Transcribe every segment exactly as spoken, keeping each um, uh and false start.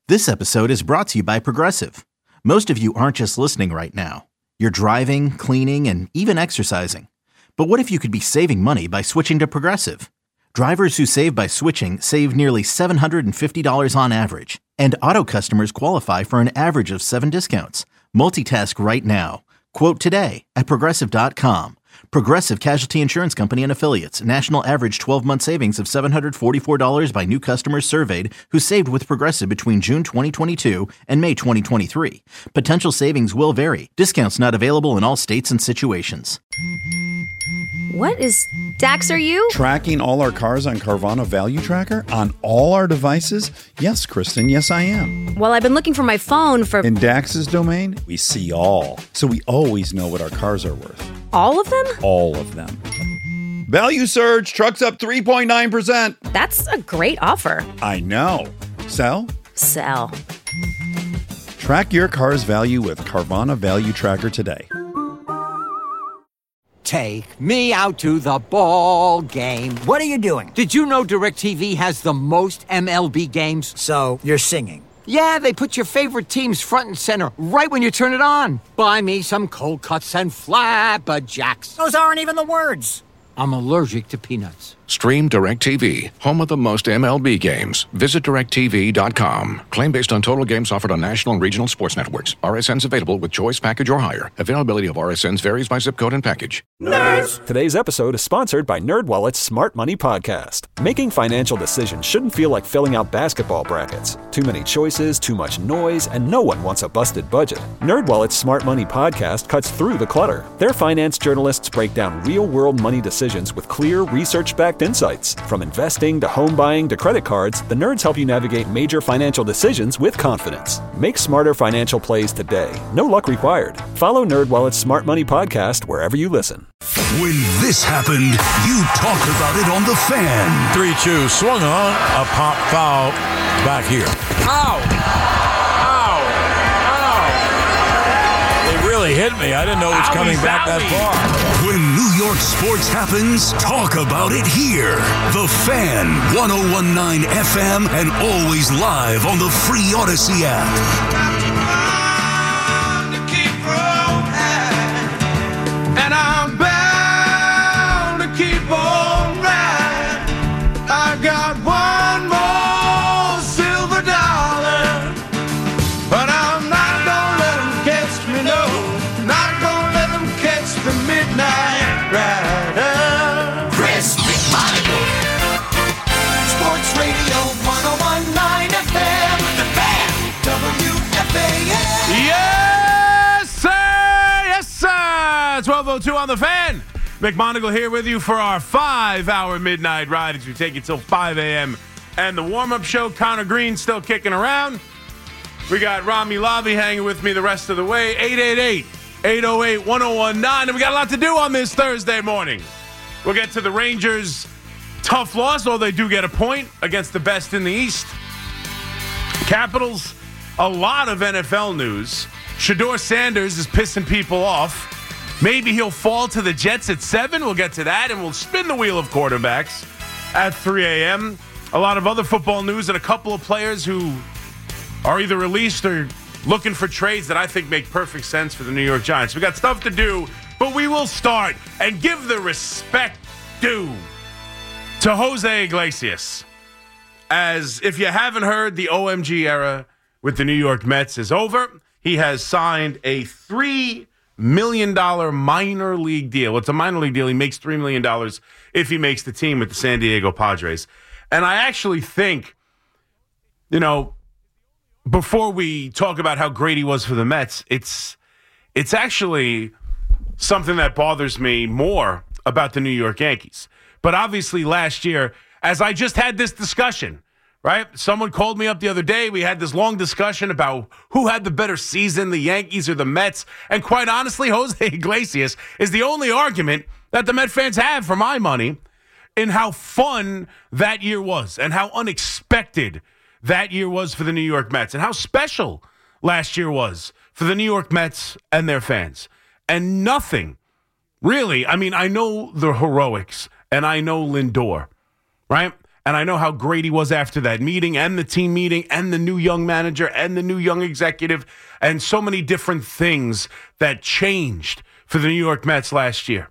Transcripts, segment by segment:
This episode is brought to you by Progressive. Most of you aren't just listening right now. You're driving, cleaning, and even exercising. But what if you could be saving money by switching to Progressive? Drivers who save by switching save nearly seven hundred fifty dollars on average. And auto customers qualify for an average of seven discounts. Multitask right now. Quote today at Progressive dot com. Progressive Casualty Insurance Company and Affiliates. National average twelve-month savings of seven hundred forty-four dollars by new customers surveyed who saved with Progressive between June twenty twenty-two and May twenty twenty-three. Potential savings will vary. Discounts not available in all states and situations. What is Dax, are you? Tracking all our cars on Carvana Value Tracker on all our devices? Yes, Kristen, yes, I am. Well, I've been looking for my phone for... In Dax's domain, we see all. So we always know what our cars are worth. All of them? All of them. Value surge, trucks up three point nine percent. That's a great offer. I know. Sell? Sell. Track your car's value with Carvana Value Tracker today. Take me out to the ball game. What are you doing? Did you know DirecTV has the most M L B games? So, you're singing? Yeah, they put your favorite teams front and center right when you turn it on. Buy me some cold cuts and flapjacks. Those aren't even the words. I'm allergic to peanuts. Stream DirecTV, home of the most M L B games. Visit direct T V dot com. Claim based on total games offered on national and regional sports networks. R S Ns available with choice package or higher. Availability of R S Ns varies by zip code and package. Nerds! Today's episode is sponsored by NerdWallet's Smart Money Podcast. Making financial decisions shouldn't feel like filling out basketball brackets. Too many choices, too much noise, and no one wants a busted budget. NerdWallet's Smart Money Podcast cuts through the clutter. Their finance journalists break down real-world money decisions with clear, research-backed insights. From investing to home buying to credit cards, the nerds help you navigate major financial decisions with confidence. Make smarter financial plays today. No luck required. Follow NerdWallet's Smart Money Podcast wherever you listen. When this happened, you talked about it on The Fan. three two swung on, a pop foul back here. Ow! Ow! Ow! It really hit me. I didn't know it was coming back that far. When New York sports happens, talk about it here. The Fan, one oh one point nine F M, and always live on the free Odyssey app. And I'm bound to keep on riding. I got one more silver dollar, but I'm not gonna let them catch me, no. Not gonna let them catch the midnight rider. Chris McMonagle. Sports Radio one oh one point nine F M. The Fan. W F A N. Yes, sir. Yes, sir. twelve oh two on The Fan. McMonagle here with you for our five-hour midnight ride as we take it till five a.m. And the warm-up show, Connor Green still kicking around. We got Rami Lavi hanging with me the rest of the way. eight eight eight, eight oh eight, one oh one nine. And we got a lot to do on this Thursday morning. We'll get to the Rangers' tough loss, although they do get a point against the best in the East. Capitals, a lot of N F L news. Shedeur Sanders is pissing people off. Maybe he'll fall to the Jets at seven. We'll get to that, and we'll spin the wheel of quarterbacks at three a.m. A lot of other football news and a couple of players who are either released or looking for trades that I think make perfect sense for the New York Giants. We got stuff to do, but we will start and give the respect due to Jose Iglesias. As if you haven't heard, the O M G era with the New York Mets is over. He has signed a three million dollars minor league deal. It's a minor league deal. He makes three million dollars if he makes the team with the San Diego Padres. And I actually think, you know, before we talk about how great he was for the Mets, it's it's actually something that bothers me more about the New York Yankees. But obviously last year, as I just had this discussion, right? Someone called me up the other day. We had this long discussion about who had the better season, the Yankees or the Mets. And quite honestly, Jose Iglesias is the only argument that the Met fans have, for my money, in how fun that year was and how unexpected that year was for the New York Mets and how special last year was for the New York Mets and their fans. And nothing, really, I mean, I know the heroics and I know Lindor, right? And I know how great he was after that meeting and the team meeting and the new young manager and the new young executive and so many different things that changed for the New York Mets last year.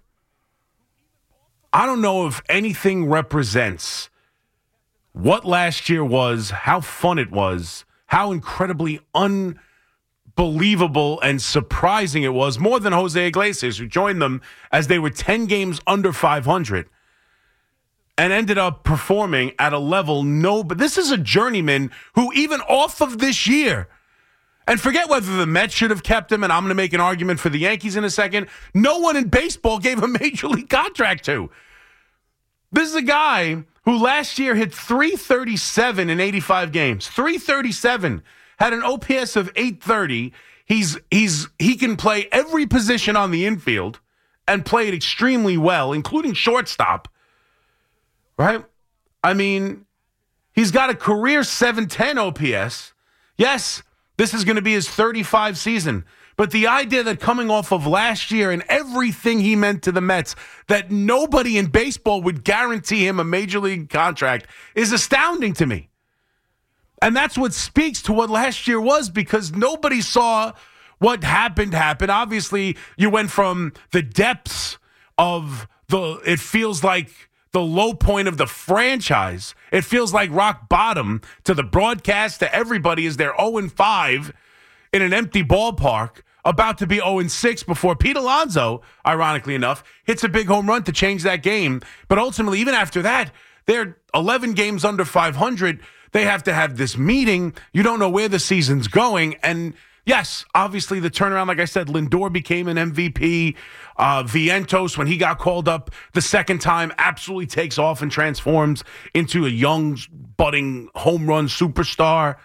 I don't know if anything represents what last year was, how fun it was, how incredibly unbelievable and surprising it was, more than Jose Iglesias, who joined them as they were ten games under five hundred. And ended up performing at a level no, but this is a journeyman who even off of this year, and forget whether the Mets should have kept him, and I'm going to make an argument for the Yankees in a second, no one in baseball gave a major league contract to. This is a guy who last year hit three thirty-seven in eighty-five games. three thirty-seven, had an O P S of eight thirty. He's he's he can play every position on the infield and play it extremely well, including shortstop. Right? I mean, he's got a career seven ten O P S. Yes, this is going to be his thirty-five season. But the idea that coming off of last year and everything he meant to the Mets, that nobody in baseball would guarantee him a major league contract is astounding to me. And that's what speaks to what last year was, because nobody saw what happened happen. Obviously, you went from the depths of the, it feels like, the low point of the franchise. It feels like rock bottom to the broadcast, to everybody, as they're oh and five in an empty ballpark, about to be oh and six before Pete Alonso, ironically enough, hits a big home run to change that game. But ultimately, even after that, they're eleven games under five hundred. They have to have this meeting. You don't know where the season's going. And yes, obviously the turnaround, like I said, Lindor became an M V P. Uh, Vientos, when he got called up the second time, absolutely takes off and transforms into a young, budding home run superstar.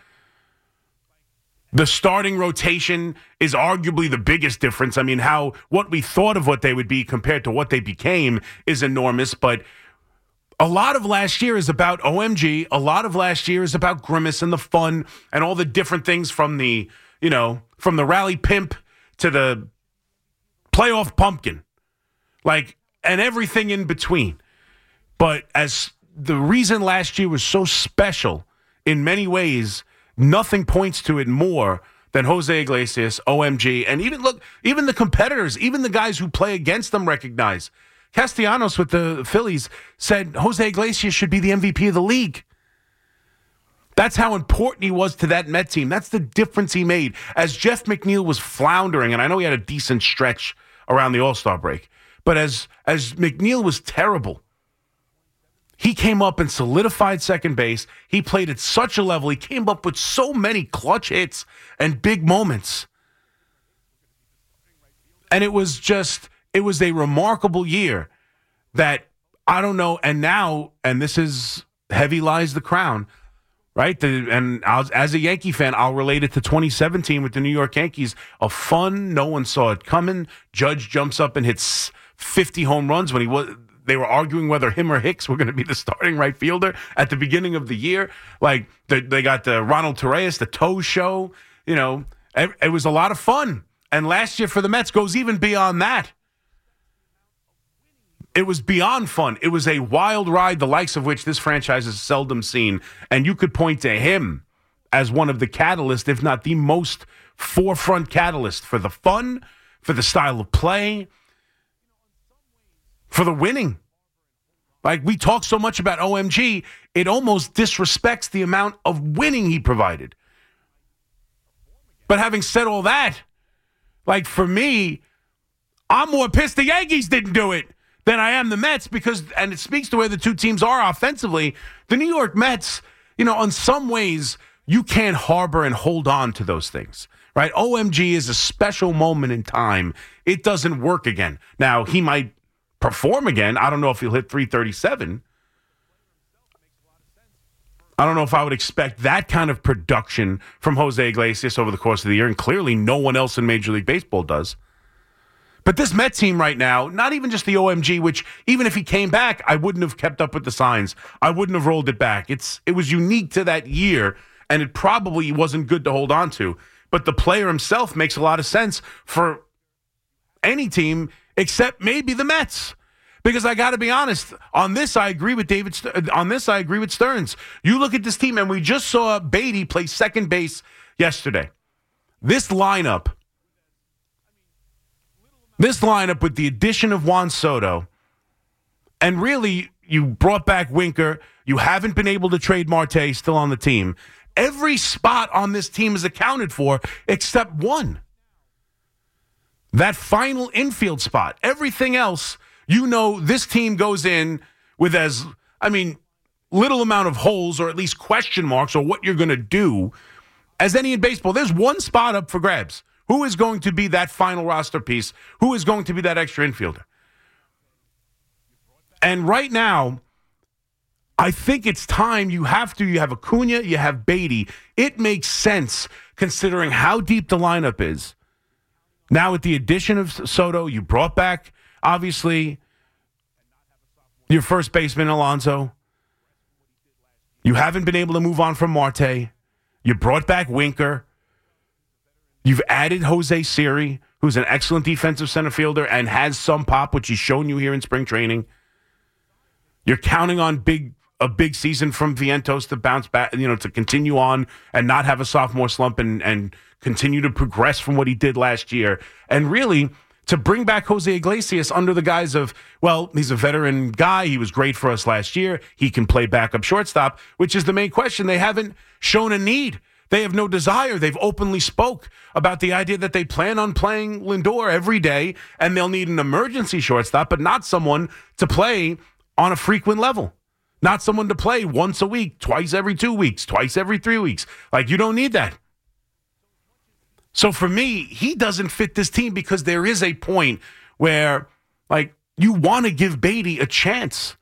The starting rotation is arguably the biggest difference. I mean, how what we thought of what they would be compared to what they became is enormous. But a lot of last year is about O M G. A lot of last year is about Grimace and the fun and all the different things from the, you know, from the rally pimp to the playoff pumpkin, like, and everything in between. But as the reason last year was so special in many ways, nothing points to it more than Jose Iglesias, O M G, and even look, even the competitors, even the guys who play against them recognize. Castellanos with the Phillies said Jose Iglesias should be the M V P of the league. That's how important he was to that Met team. That's the difference he made. As Jeff McNeil was floundering, and I know he had a decent stretch around the All-Star break, but as as McNeil was terrible, he came up and solidified second base. He played at such a level. He came up with so many clutch hits and big moments. And it was just, it was a remarkable year that, I don't know, and now, and this is heavy lies the crown, right? The, and I'll, as a Yankee fan, I'll relate it to twenty seventeen with the New York Yankees. A fun, no one saw it coming. Judge jumps up and hits fifty home runs when he was. They were arguing whether him or Hicks were going to be the starting right fielder at the beginning of the year. Like the, they got the Ronald Torreyes, the Toe Show. You know, it, it was a lot of fun. And last year for the Mets goes even beyond that. It was beyond fun. It was a wild ride, the likes of which this franchise has seldom seen. And you could point to him as one of the catalysts, if not the most forefront catalyst for the fun, for the style of play, for the winning. Like, we talk so much about O M G, it almost disrespects the amount of winning he provided. But having said all that, like, for me, I'm more pissed the Yankees didn't do it than I am the Mets, because, and it speaks to where the two teams are offensively. The New York Mets, you know, in some ways, you can't harbor and hold on to those things, right? O M G is a special moment in time. It doesn't work again. Now, he might perform again. I don't know if he'll hit three thirty-seven. I don't know if I would expect that kind of production from Jose Iglesias over the course of the year, and clearly no one else in Major League Baseball does. But this Met team right now, not even just the O M G, which even if he came back, I wouldn't have kept up with the signs. I wouldn't have rolled it back. It's It was unique to that year, and it probably wasn't good to hold on to. But the player himself makes a lot of sense for any team except maybe the Mets. Because I got to be honest, on this I agree with David. On this I agree with Stearns. You look at this team, and we just saw Beatty play second base yesterday. This lineup, this lineup with the addition of Juan Soto, and really you brought back Winker. You haven't been able to trade Marte, still on the team. Every spot on this team is accounted for except one. That final infield spot. Everything else, you know, this team goes in with as, I mean, little amount of holes or at least question marks or what you're going to do as any in baseball. There's one spot up for grabs. Who is going to be that final roster piece? Who is going to be that extra infielder? And right now, I think it's time you have to. You have Acuna, you have Beatty. It makes sense considering how deep the lineup is. Now with the addition of Soto, you brought back, obviously, your first baseman, Alonso. You haven't been able to move on from Marte. You brought back Winker. You've added Jose Siri, who's an excellent defensive center fielder and has some pop, which he's shown you here in spring training. You're counting on big a big season from Vientos to bounce back, you know, to continue on and not have a sophomore slump and, and continue to progress from what he did last year. And really, to bring back Jose Iglesias under the guise of, well, he's a veteran guy. He was great for us last year. He can play backup shortstop, which is the main question. They haven't shown a need. They have no desire. They've openly spoke about the idea that they plan on playing Lindor every day, and they'll need an emergency shortstop, but not someone to play on a frequent level. Not someone to play once a week, twice every two weeks, twice every three weeks. Like, you don't need that. So for me, he doesn't fit this team because there is a point where, like, you want to give Beatty a chance.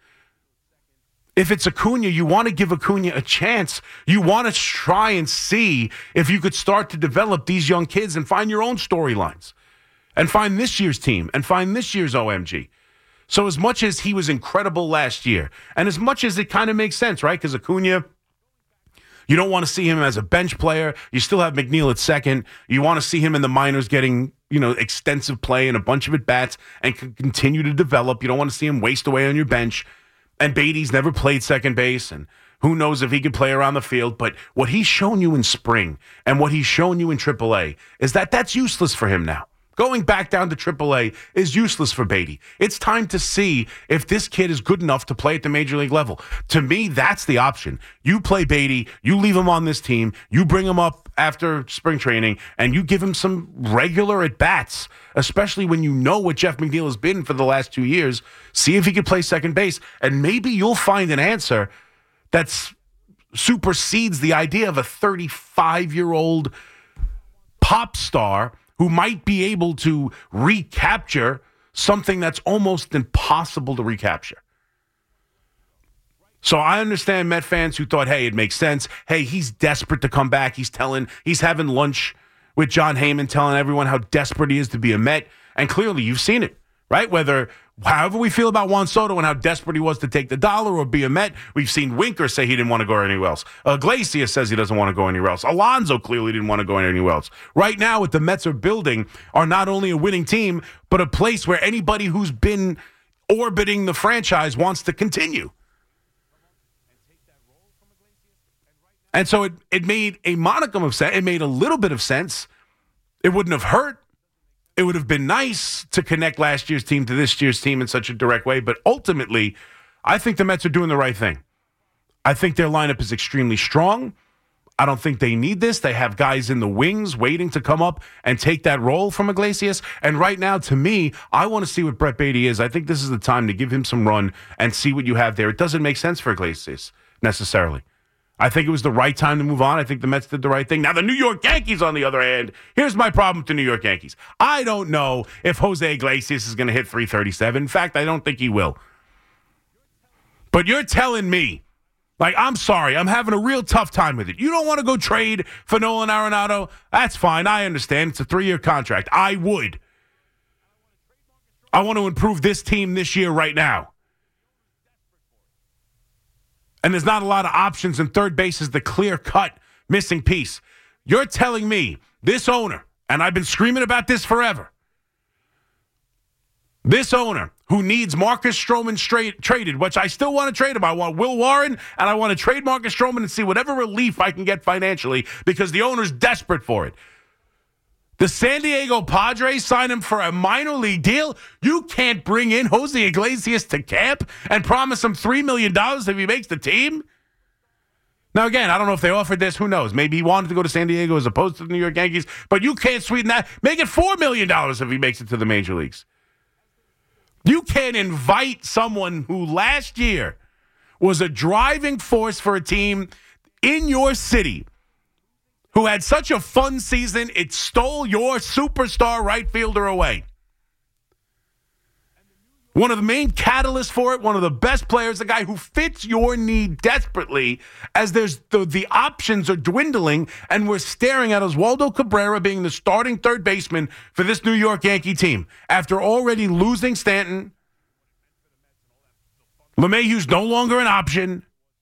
If it's Acuna, you want to give Acuna a chance. You want to try and see if you could start to develop these young kids and find your own storylines and find this year's team and find this year's O M G. So as much as he was incredible last year, and as much as it kind of makes sense, right? Because Acuna, you don't want to see him as a bench player. You still have McNeil at second. You want to see him in the minors getting, you know, extensive play and a bunch of at-bats and can continue to develop. You don't want to see him waste away on your bench. And Beatty's never played second base, and who knows if he can play around the field. But what he's shown you in spring and what he's shown you in triple A is that that's useless for him now. Going back down to triple A is useless for Beatty. It's time to see if this kid is good enough to play at the major league level. To me, that's the option. You play Beatty, you leave him on this team, you bring him up after spring training, and you give him some regular at-bats, especially when you know what Jeff McNeil has been for the last two years. See if he can play second base, and maybe you'll find an answer that supersedes the idea of a thirty-five-year-old pop star who might be able to recapture something that's almost impossible to recapture. So I understand Met fans who thought, hey, it makes sense. Hey, he's desperate to come back. He's telling, he's having lunch with John Heyman, telling everyone how desperate he is to be a Met. And clearly you've seen it, right? Whether, however we feel about Juan Soto and how desperate he was to take the dollar or be a Met, we've seen Winker say he didn't want to go anywhere else. Iglesias says he doesn't want to go anywhere else. Alonso clearly didn't want to go anywhere else. Right now, what the Mets are building are not only a winning team, but a place where anybody who's been orbiting the franchise wants to continue. And so it, it made a modicum of sense. It made a little bit of sense. It wouldn't have hurt. It would have been nice to connect last year's team to this year's team in such a direct way. But ultimately, I think the Mets are doing the right thing. I think their lineup is extremely strong. I don't think they need this. They have guys in the wings waiting to come up and take that role from Iglesias. And right now, to me, I want to see what Brett Beatty is. I think this is the time to give him some run and see what you have there. It doesn't make sense for Iglesias necessarily. I think it was the right time to move on. I think the Mets did the right thing. Now, the New York Yankees, on the other hand, here's my problem with the New York Yankees. I don't know if Jose Iglesias is going to hit three thirty-seven. In fact, I don't think he will. But you're telling me, like, I'm sorry, I'm having a real tough time with it. You don't want to go trade for Nolan Arenado? That's fine. I understand. It's a three-year contract. I would. I want to improve this team this year right now. And there's not a lot of options, and third base is the clear-cut missing piece. You're telling me, this owner, and I've been screaming about this forever, This owner who needs Marcus Stroman straight, traded, which I still want to trade him. I want Will Warren, and I want to trade Marcus Stroman and see whatever relief I can get financially because the owner's desperate for it. The San Diego Padres sign him for a minor league deal. You can't bring in Jose Iglesias to camp and promise him three million dollars if he makes the team? Now, again, I don't know if they offered this. Who knows? Maybe he wanted to go to San Diego as opposed to the New York Yankees, but you can't sweeten that. Make it four million dollars if he makes it to the major leagues. You can't invite someone who last year was a driving force for a team in your city who had such a fun season, it stole your superstar right fielder away. One of the main catalysts for it, one of the best players, the guy who fits your need desperately as there's the, the options are dwindling and we're staring at Oswaldo Cabrera being the starting third baseman for this New York Yankee team. After already losing Stanton, LeMahieu's no longer an option,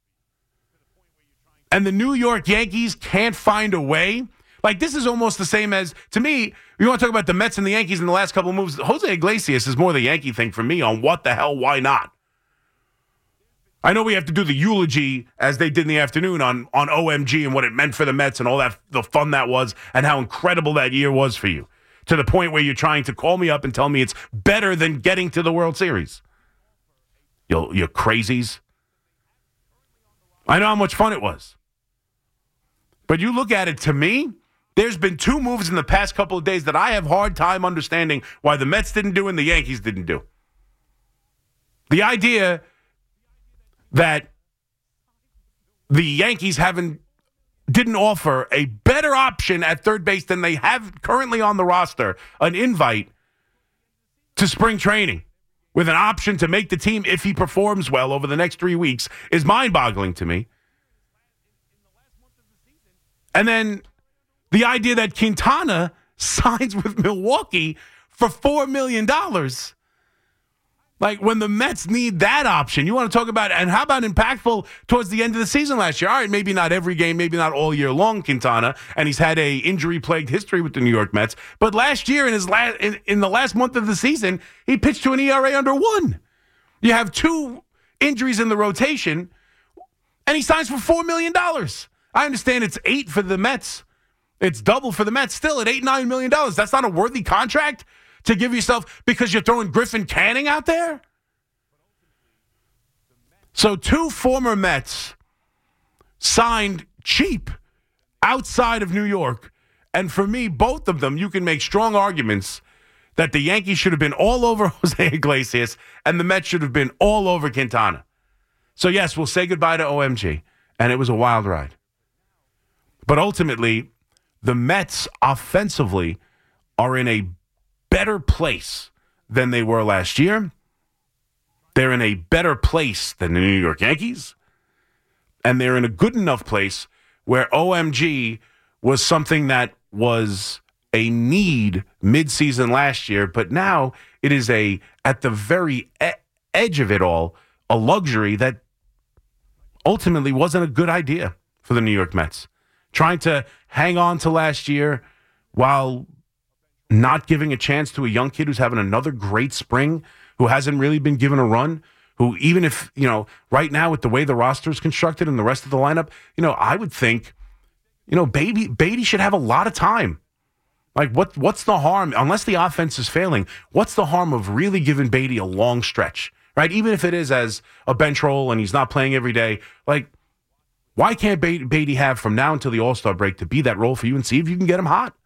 and the New York Yankees can't find a way. Like, this is almost the same as, to me, you want to talk about the Mets and the Yankees in the last couple of moves. Jose Iglesias is more the Yankee thing for me on what the hell, why not? I know we have to do the eulogy, as they did in the afternoon, on, on O M G and what it meant for the Mets and all that, the fun that was and how incredible that year was for you, to the point where you're trying to call me up and tell me it's better than getting to the World Series. You, you crazies. I know how much fun it was. But you look at it, to me, there's been two moves in the past couple of days that I have hard time understanding why the Mets didn't do and the Yankees didn't do. The idea that the Yankees haven't didn't offer a better option at third base than they have currently on the roster, an invite to spring training with an option to make the team if he performs well over the next three weeks, is mind-boggling to me. And then the idea that Quintana signs with Milwaukee for four million dollars. Like, when the Mets need that option, you want to talk about, and how about impactful towards the end of the season last year? All right, maybe not every game, maybe not all year long, Quintana, and he's had a injury-plagued history with the New York Mets. But last year, in his last, in, in the last month of the season, he pitched to an E R A under one. You have two injuries in the rotation, and he signs for four million dollars. I understand it's eight for the Mets. It's double for the Mets. Still at eight, nine million dollars. That's not a worthy contract to give yourself because you're throwing Griffin Canning out there? So two former Mets signed cheap outside of New York. And for me, both of them, you can make strong arguments that the Yankees should have been all over Jose Iglesias and the Mets should have been all over Quintana. So yes, we'll say goodbye to O M G. And it was a wild ride. But ultimately, the Mets offensively are in a better place than they were last year. They're in a better place than the New York Yankees. And they're in a good enough place where O M G was something that was a need midseason last year, but now it is a, at the very e- edge of it all, a luxury that ultimately wasn't a good idea for the New York Mets. Trying to hang on to last year while not giving a chance to a young kid who's having another great spring, who hasn't really been given a run, who even if, you know, right now with the way the roster is constructed and the rest of the lineup, you know, I would think, you know, Beatty, Beatty should have a lot of time. Like, what? what's the harm, unless the offense is failing, what's the harm of really giving Beatty a long stretch, right? Even if it is as a bench role and he's not playing every day, like, why can't Beatty have from now until the All-Star break to be that role for you and see if you can get him hot?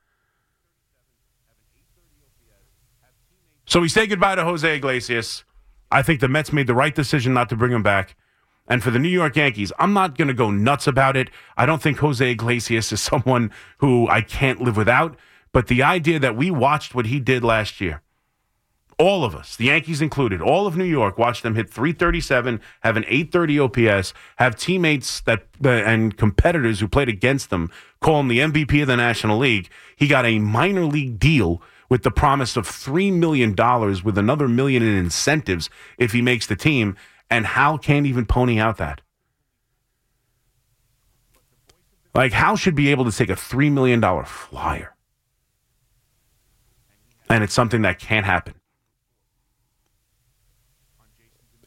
So we say goodbye to Jose Iglesias. I think the Mets made the right decision not to bring him back. And for the New York Yankees, I'm not going to go nuts about it. I don't think Jose Iglesias is someone who I can't live without. But the idea that we watched what he did last year, all of us, the Yankees included, all of New York, watched them hit three thirty-seven, have an eight thirty O P S, have teammates that uh, and competitors who played against them call him the M V P of the National League. He got a minor league deal with the promise of three million dollars with another million in incentives if he makes the team, and Hal can't even pony out that. Like, Hal should be able to take a three million dollars flyer. And it's something that can't happen.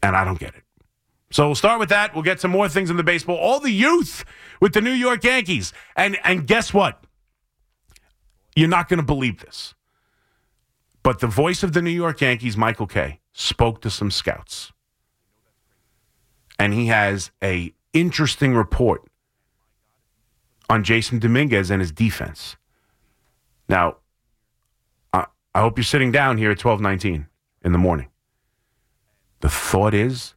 And I don't get it. So we'll start with that. We'll get some more things in the baseball. All the youth with the New York Yankees. And, and guess what? You're not going to believe this. But the voice of the New York Yankees, Michael Kay, spoke to some scouts. And he has a interesting report on Jason Dominguez and his defense. Now, I, I hope you're sitting down here at twelve nineteen in the morning. The thought is,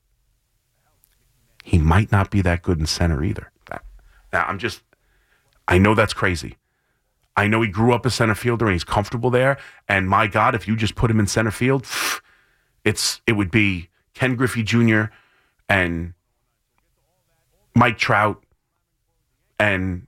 he might not be that good in center either. Now, I'm just, I know that's crazy. I know he grew up a center fielder and he's comfortable there. And my God, if you just put him in center field, it's it would be Ken Griffey Junior and Mike Trout and,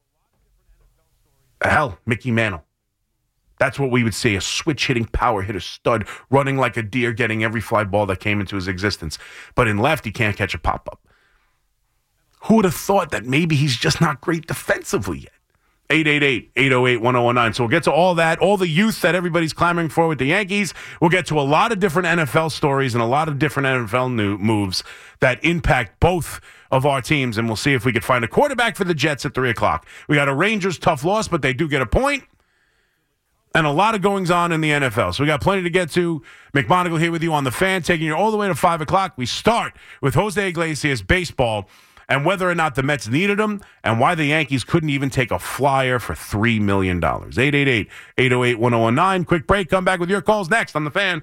hell, Mickey Mantle. That's what we would see, a switch-hitting power hitter stud running like a deer, getting every fly ball that came into his existence. But in left, he can't catch a pop-up. Who would have thought that maybe he's just not great defensively yet? eight eight eight, eight oh eight, one oh one nine. So we'll get to all that, all the youth that everybody's clamoring for with the Yankees. We'll get to a lot of different N F L stories and a lot of different N F L new moves that impact both of our teams, and we'll see if we could find a quarterback for the Jets at three o'clock. We got a Rangers tough loss, but they do get a point, and a lot of goings on in the N F L. So we got plenty to get to. McMonagle here with you on The Fan, taking you all the way to five o'clock. We start with Jose Iglesias baseball and whether or not the Mets needed him and why the Yankees couldn't even take a flyer for three million dollars. eight eight eight, eight oh eight, one oh one nine. Quick break. Come back with your calls next on The Fan.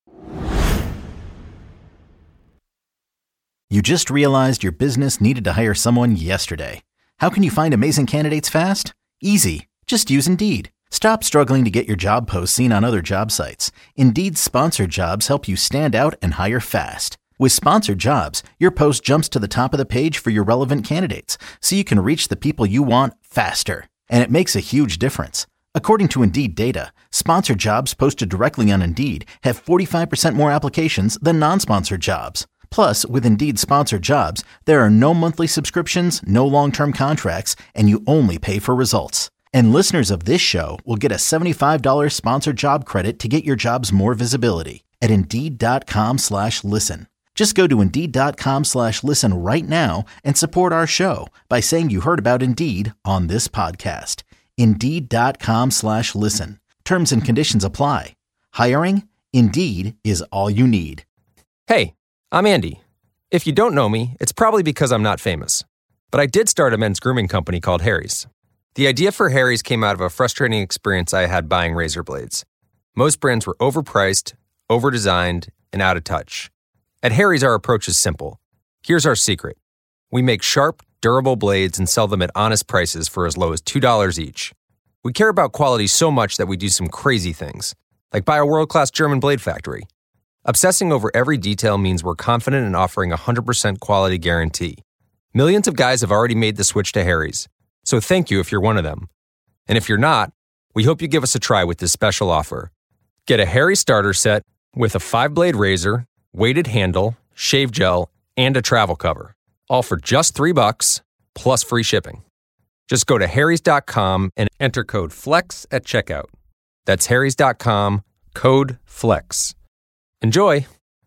You just realized your business needed to hire someone yesterday. How can you find amazing candidates fast? Easy. Just use Indeed. Stop struggling to get your job posts seen on other job sites. Indeed's sponsored jobs help you stand out and hire fast. With sponsored jobs, your post jumps to the top of the page for your relevant candidates, so you can reach the people you want faster. And it makes a huge difference. According to Indeed data, sponsored jobs posted directly on Indeed have forty-five percent more applications than non-sponsored jobs. Plus, with Indeed sponsored jobs, there are no monthly subscriptions, no long-term contracts, and you only pay for results. And listeners of this show will get a seventy-five dollars sponsored job credit to get your jobs more visibility at Indeed.com slash listen. Just go to Indeed.com slash listen right now and support our show by saying you heard about Indeed on this podcast. Indeed.com slash listen. Terms and conditions apply. Hiring? Indeed is all you need. Hey, I'm Andy. If you don't know me, it's probably because I'm not famous. But I did start a men's grooming company called Harry's. The idea for Harry's came out of a frustrating experience I had buying razor blades. Most brands were overpriced, overdesigned, and out of touch. At Harry's, our approach is simple. Here's our secret. We make sharp, durable blades and sell them at honest prices for as low as two dollars each. We care about quality so much that we do some crazy things, like buy a world-class German blade factory. Obsessing over every detail means we're confident in offering a one hundred percent quality guarantee. Millions of guys have already made the switch to Harry's, so thank you if you're one of them. And if you're not, we hope you give us a try with this special offer. Get a Harry's starter set with a five-blade razor, weighted handle, shave gel, and a travel cover, all for just three bucks plus free shipping. Just go to harrys dot com and enter code FLEX at checkout. That's harrys dot com, code FLEX. Enjoy.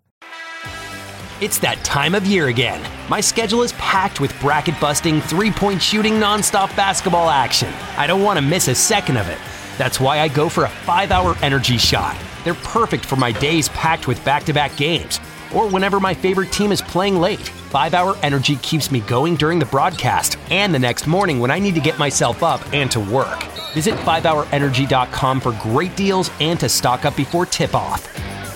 It's that time of year again. My schedule is packed with bracket-busting, three-point shooting, nonstop basketball action. I don't want to miss a second of it. That's why I go for a five-hour energy shot. They're perfect for my days packed with back-to-back games, or whenever my favorite team is playing late. five-hour energy keeps me going during the broadcast and the next morning when I need to get myself up and to work. Visit five hour energy dot com for great deals and to stock up before tip-off.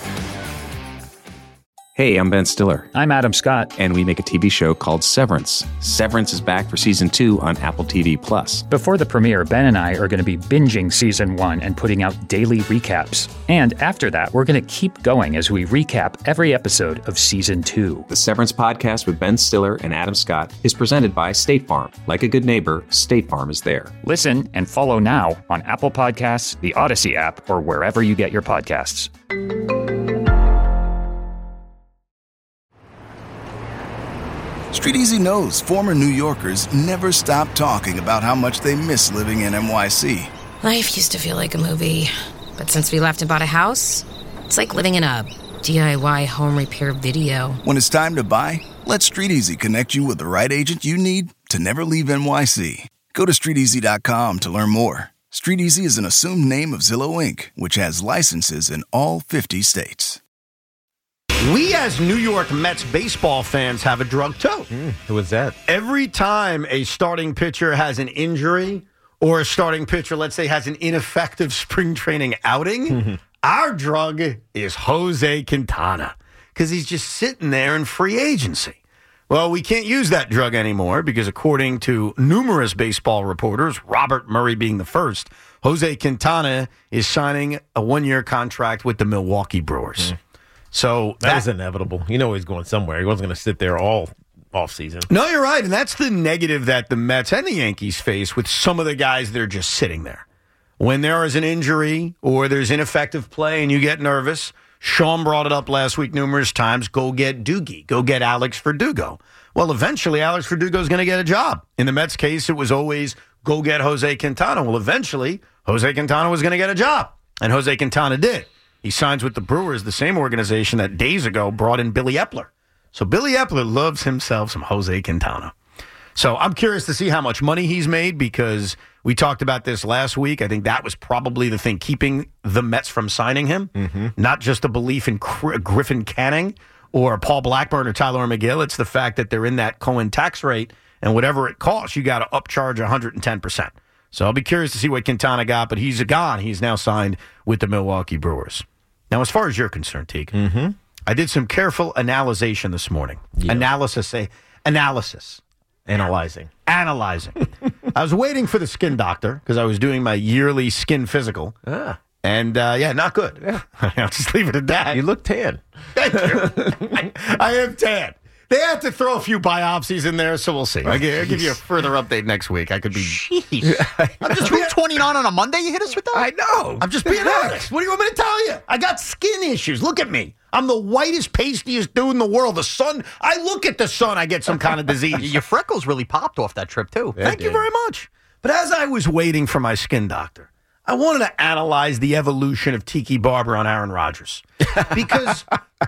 Hey, I'm Ben Stiller. I'm Adam Scott. And we make a T V show called Severance. Severance is back for season two on Apple T V Plus. Before the premiere, Ben and I are going to be binging season one and putting out daily recaps. And after that, we're going to keep going as we recap every episode of season two. The Severance podcast with Ben Stiller and Adam Scott is presented by State Farm. Like a good neighbor, State Farm is there. Listen and follow now on Apple Podcasts, the Odyssey app, or wherever you get your podcasts. StreetEasy knows former New Yorkers never stop talking about how much they miss living in N Y C. Life used to feel like a movie, but since we left and bought a house, it's like living in a D I Y home repair video. When it's time to buy, let StreetEasy connect you with the right agent you need to never leave N Y C. Go to street easy dot com to learn more. StreetEasy is an assumed name of Zillow Incorporated, which has licenses in all fifty states. We as New York Mets baseball fans have a drug too. Mm, who was that? Every time a starting pitcher has an injury or a starting pitcher, let's say, has an ineffective spring training outing, mm-hmm. our drug is Jose Quintana because he's just sitting there in free agency. Well, we can't use that drug anymore because according to numerous baseball reporters, Robert Murray being the first, Jose Quintana is signing a one-year contract with the Milwaukee Brewers. Mm. So that, that was inevitable. You know he's going somewhere. He wasn't going to sit there all off season. No, you're right. And that's the negative that the Mets and the Yankees face with some of the guys that are just sitting there. When there is an injury or there's ineffective play and you get nervous, Sean brought it up last week numerous times, go get Doogie. Go get Alex Verdugo. Well, eventually Alex Verdugo is going to get a job. In the Mets case, it was always go get Jose Quintana. Well, eventually Jose Quintana was going to get a job. And Jose Quintana did. He signs with the Brewers, the same organization that days ago brought in Billy Epler. So Billy Epler loves himself some Jose Quintana. So I'm curious to see how much money he's made because we talked about this last week. I think that was probably the thing keeping the Mets from signing him. Mm-hmm. Not just a belief in Griffin Canning or Paul Blackburn or Tyler McGill. It's the fact that they're in that Cohen tax rate, and whatever it costs, you got to upcharge one hundred ten percent. So I'll be curious to see what Quintana got, but he's gone. He's now signed with the Milwaukee Brewers. Now, as far as you're concerned, Teague, mm-hmm. I did some careful analyzation this morning. Yeah. Analysis, say, analysis. Analyzing. Analyzing. I was waiting for the skin doctor because I was doing my yearly skin physical. Ah. And, uh, yeah, not good. Yeah. I'll just leave it at that. You look tan. Thank you. I, I am tan. They have to throw a few biopsies in there, so we'll see. I'll give, I'll give you a further update next week. I could be... I'm just two twenty-nine on a Monday. You hit us with that? I know. I'm just being honest. What do you want me to tell you? I got skin issues. Look at me. I'm the whitest, pastiest dude in the world. The sun, I look at the sun, I get some kind of disease. Your freckles really popped off that trip, too. Thank you very much. But as I was waiting for my skin doctor, I wanted to analyze the evolution of Tiki Barber on Aaron Rodgers. Because...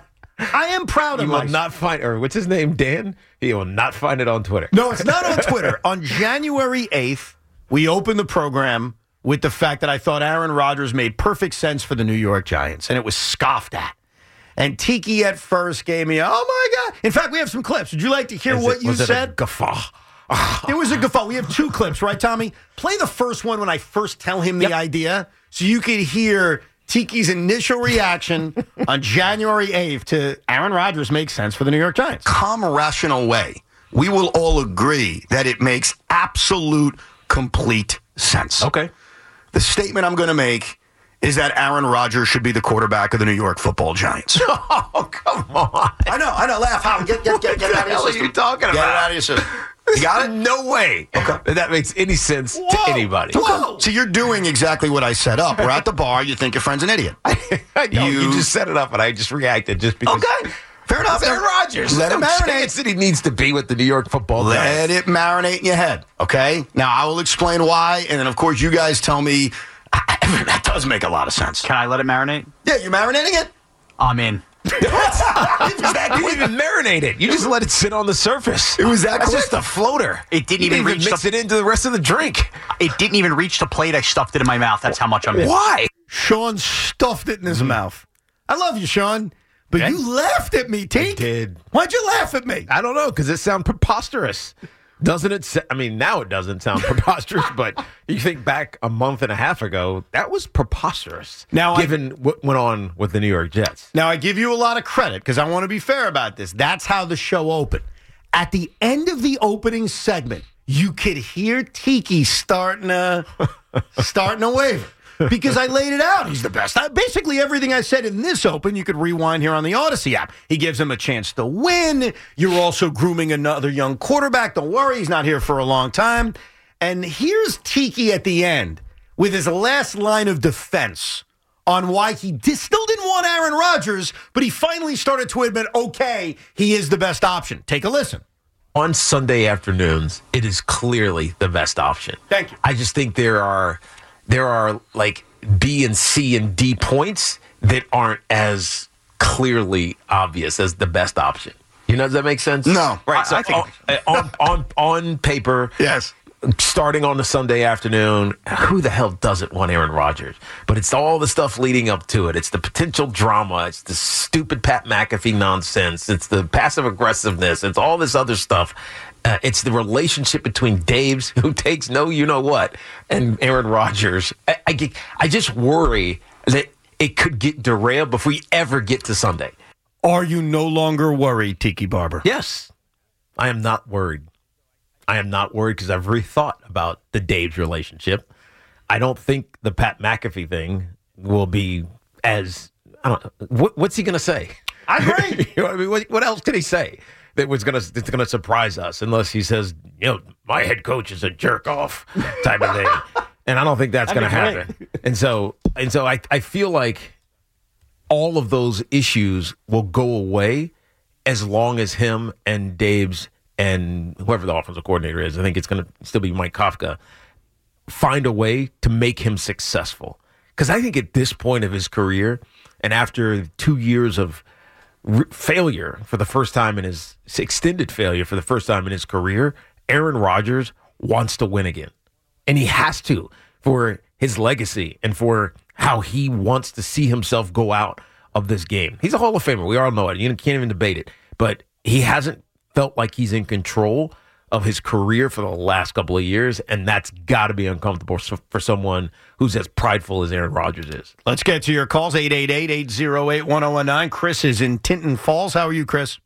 I am proud of you. You will not find, or what's his name, Dan? He will not find it on Twitter. No, it's not on Twitter. On January eighth, we opened the program with the fact that I thought Aaron Rodgers made perfect sense for the New York Giants, and it was scoffed at. And Tiki at first gave me, oh my God. In fact, we have some clips. Would you like to hear Is what it, you was said? It a guffaw. There was a guffaw. We have two clips, right, Tommy? Play the first one when I first tell him the yep. idea so you could hear Tiki's initial reaction on January eighth to Aaron Rodgers makes sense for the New York Giants. Calm, rational way, we will all agree that it makes absolute, complete sense. Okay. The statement I'm going to make is that Aaron Rodgers should be the quarterback of the New York Football Giants. Oh, come on. I know, I know. Laugh, Howard. Get, get, get, get it out of your system. What are you talking about? Get it out of your system. You got it? No way. Okay. That makes any sense Whoa. to anybody. Whoa. So you're doing exactly what I set up. We're at the bar. You think your friend's an idiot. I know. You, you just set it up, and I just reacted just because. Okay. Fair enough. Aaron Rodgers. Let it marinate. Chance that he needs to be with the New York Football Let Giants. it marinate in your head, okay? Now, I will explain why, and then, of course, you guys tell me that does make a lot of sense. Can I let it marinate? Yeah, you're marinating it? I'm in. That you didn't even marinate it. You just let it sit on the surface. It was that That's quick. just a floater. It didn't you even didn't reach mix the, it into the rest of the drink. It didn't even reach the plate. I stuffed it in my mouth. That's how much I'm in. Why? Sean stuffed it in his mm-hmm. mouth. I love you, Sean, but okay. you laughed at me, Tink. I did. Why'd you laugh at me? I don't know, because it sounds preposterous. Doesn't it? I mean, now it doesn't sound preposterous, but you think back a month and a half ago, that was preposterous. Now, given I, what went on with the New York Jets. Now, I give you a lot of credit because I want to be fair about this. That's how the show opened. At the end of the opening segment, you could hear Tiki starting to starting to waver. Because I laid it out. He's the best. I, basically, everything I said in this open, you could rewind here on the Odyssey app. He gives him a chance to win. You're also grooming another young quarterback. Don't worry, he's not here for a long time. And here's Tiki at the end with his last line of defense on why he did, still didn't want Aaron Rodgers, but he finally started to admit, okay, he is the best option. Take a listen. On Sunday afternoons, it is clearly the best option. Thank you. I just think there are... There are like B and C and D points that aren't as clearly obvious as the best option. You know, does that make sense? No. Right. So I, I think on, on, on, on paper, yes. Starting on the Sunday afternoon, who the hell doesn't want Aaron Rodgers? But it's all the stuff leading up to it. It's the potential drama. It's the stupid Pat McAfee nonsense. It's the passive aggressiveness. It's all this other stuff. Uh, it's the relationship between Daves, who takes no you-know-what, and Aaron Rodgers. I, I, I just worry that it could get derailed before we ever get to Sunday. Are you no longer worried, Tiki Barber? Yes. I am not worried. I am not worried because I've rethought about the Daves relationship. I don't think the Pat McAfee thing will be as, I don't know, what, what's he going to say? I agree. You know what I mean? What, what else can he say that was going to that's going to surprise us unless he says, you know, my head coach is a jerk off type of thing. And I don't think that's going to happen. And so, and so I, I feel like all of those issues will go away as long as him and Daves and whoever the offensive coordinator is, I think it's going to still be Mike Kafka, find a way to make him successful. Because I think at this point of his career, and after two years of re- failure for the first time in his extended failure for the first time in his career, Aaron Rodgers wants to win again. And he has to for his legacy and for how he wants to see himself go out of this game. He's a Hall of Famer. We all know it. You can't even debate it. But he hasn't felt like he's in control of his career for the last couple of years, and that's got to be uncomfortable for someone who's as prideful as Aaron Rodgers is. Let's get to your calls, eight eight eight, eight oh eight, one oh one nine. Chris is in Tinton Falls. How are you, Chris?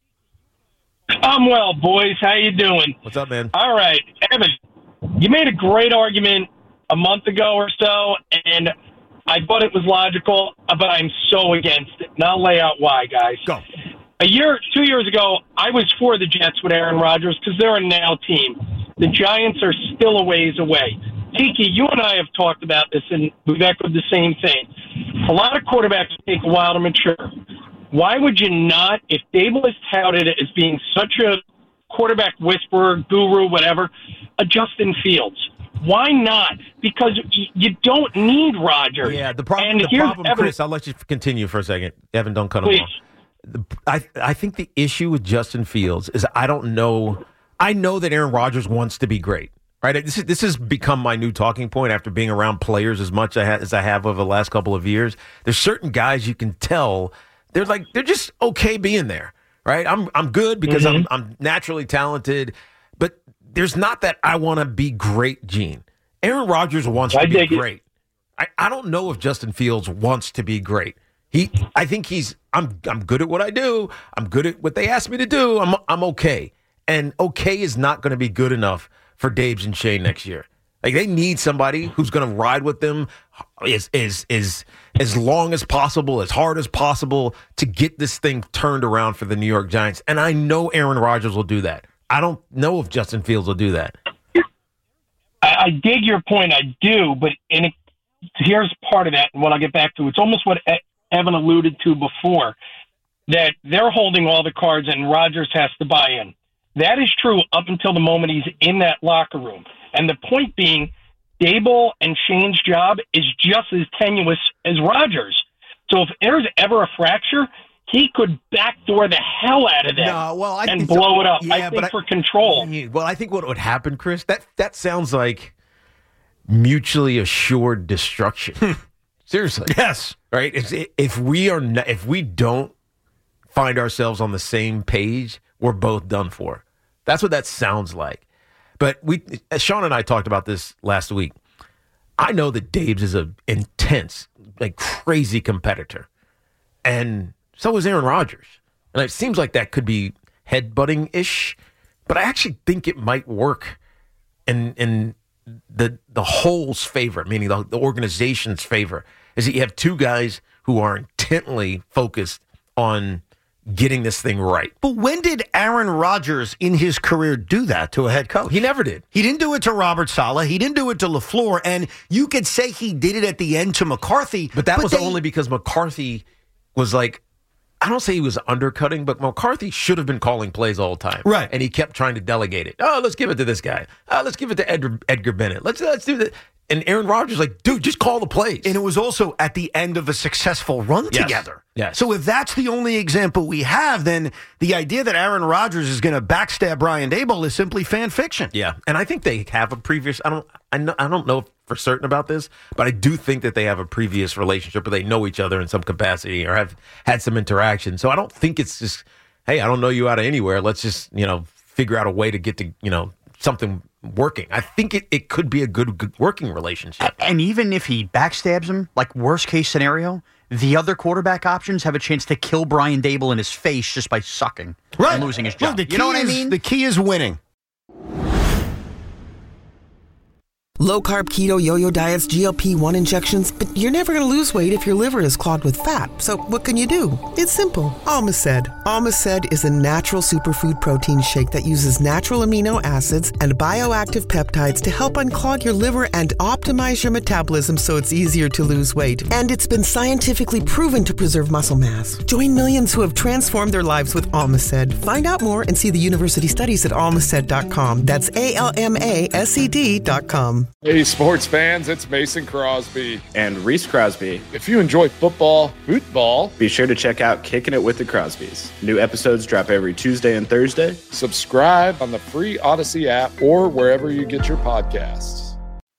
I'm well, boys. How you doing? What's up, man? All right. Evan, you made a great argument a month ago or so, and I thought it was logical, but I'm so against it. And I'll lay out why, guys. Go. A year, two years ago, I was for the Jets with Aaron Rodgers because they're a now team. The Giants are still a ways away. Tiki, you and I have talked about this, and we've echoed the same thing. A lot of quarterbacks take a while to mature. Why would you not, if Dable is touted as being such a quarterback whisperer, guru, whatever, a Justin Fields? Why not? Because you don't need Rodgers. Yeah, the problem, and the problem Evan, Chris, I'll let you continue for a second. Evan, don't cut please. him off. I I think the issue with Justin Fields is I don't know. I know that Aaron Rodgers wants to be great, right? This is, this has become my new talking point after being around players as much as I have over the last couple of years. There's certain guys you can tell they're like they're just okay being there, right? I'm I'm good because mm-hmm. I'm I'm naturally talented, but there's not that I want to be great gene. Aaron Rodgers wants I to be dig great. I, I don't know if Justin Fields wants to be great. He, I think he's. I'm. I'm good at what I do. I'm good at what they ask me to do. I'm. I'm okay. And okay is not going to be good enough for Daves and Shane next year. Like they need somebody who's going to ride with them as as as as long as possible, as hard as possible to get this thing turned around for the New York Giants. And I know Aaron Rodgers will do that. I don't know if Justin Fields will do that. I, I dig your point. I do, but in a, here's part of that. And what I'll get back to, it's almost what Evan alluded to before, that they're holding all the cards and Rodgers has to buy in. That is true up until the moment he's in that locker room. And the point being, Dable and Shane's job is just as tenuous as Rodgers. So if there's ever a fracture, he could backdoor the hell out of them no, well, I and think blow so. it up. Yeah, I think but I, for control. Well, I think what would happen, Chris, that, that sounds like mutually assured destruction. Seriously. Yes. Right? If, if we are not, if we don't find ourselves on the same page, we're both done for. That's what that sounds like. But we, Sean and I talked about this last week. I know that Daves is an intense, like crazy competitor. And so is Aaron Rodgers. And it seems like that could be headbutting-ish. But I actually think it might work in in the the whole's favor, meaning the, the organization's favor, is that you have two guys who are intently focused on getting this thing right. But when did Aaron Rodgers in his career do that to a head coach? He never did. He didn't do it to Robert Saleh. He didn't do it to LaFleur. And you could say he did it at the end to McCarthy. But that but was they, only because McCarthy was like, I don't say he was undercutting, but McCarthy should have been calling plays all the time. Right. And he kept trying to delegate it. Oh, let's give it to this guy. Oh, let's give it to Edgar, Edgar Bennett. Let's, let's do that. And Aaron Rodgers like, dude, just call the plays. And it was also at the end of a successful run Yes. together. Yes. So if that's the only example we have, then the idea that Aaron Rodgers is going to backstab Brian Daboll is simply fan fiction. Yeah, and I think they have a previous. I don't. I know. I don't know for certain about this, but I do think that they have a previous relationship where they know each other in some capacity or have had some interaction. So I don't think it's just, hey, I don't know you out of anywhere. Let's just you know figure out a way to get to you know something working. I think it, it could be a good, good working relationship. And even if he backstabs him, like worst case scenario, the other quarterback options have a chance to kill Brian Daboll in his face just by sucking Right. and losing his Look, job. the You know key what I is- mean? The key is winning. Low carb, keto, yo-yo diets, G L P one injections, but you're never going to lose weight if your liver is clogged with fat. So what can you do? It's simple. Almaced. Almaced is a natural superfood protein shake that uses natural amino acids and bioactive peptides to help unclog your liver and optimize your metabolism so it's easier to lose weight. And it's been scientifically proven to preserve muscle mass. Join millions who have transformed their lives with Almaced. Find out more and see the university studies at almaced dot com. That's A L M A S E D dot com. Hey, sports fans, it's Mason Crosby. And Reese Crosby. If you enjoy football, football, Be sure to check out Kicking It with the Crosbys. New episodes drop every Tuesday and Thursday. subscribe on the free Odyssey app or wherever you get your podcasts.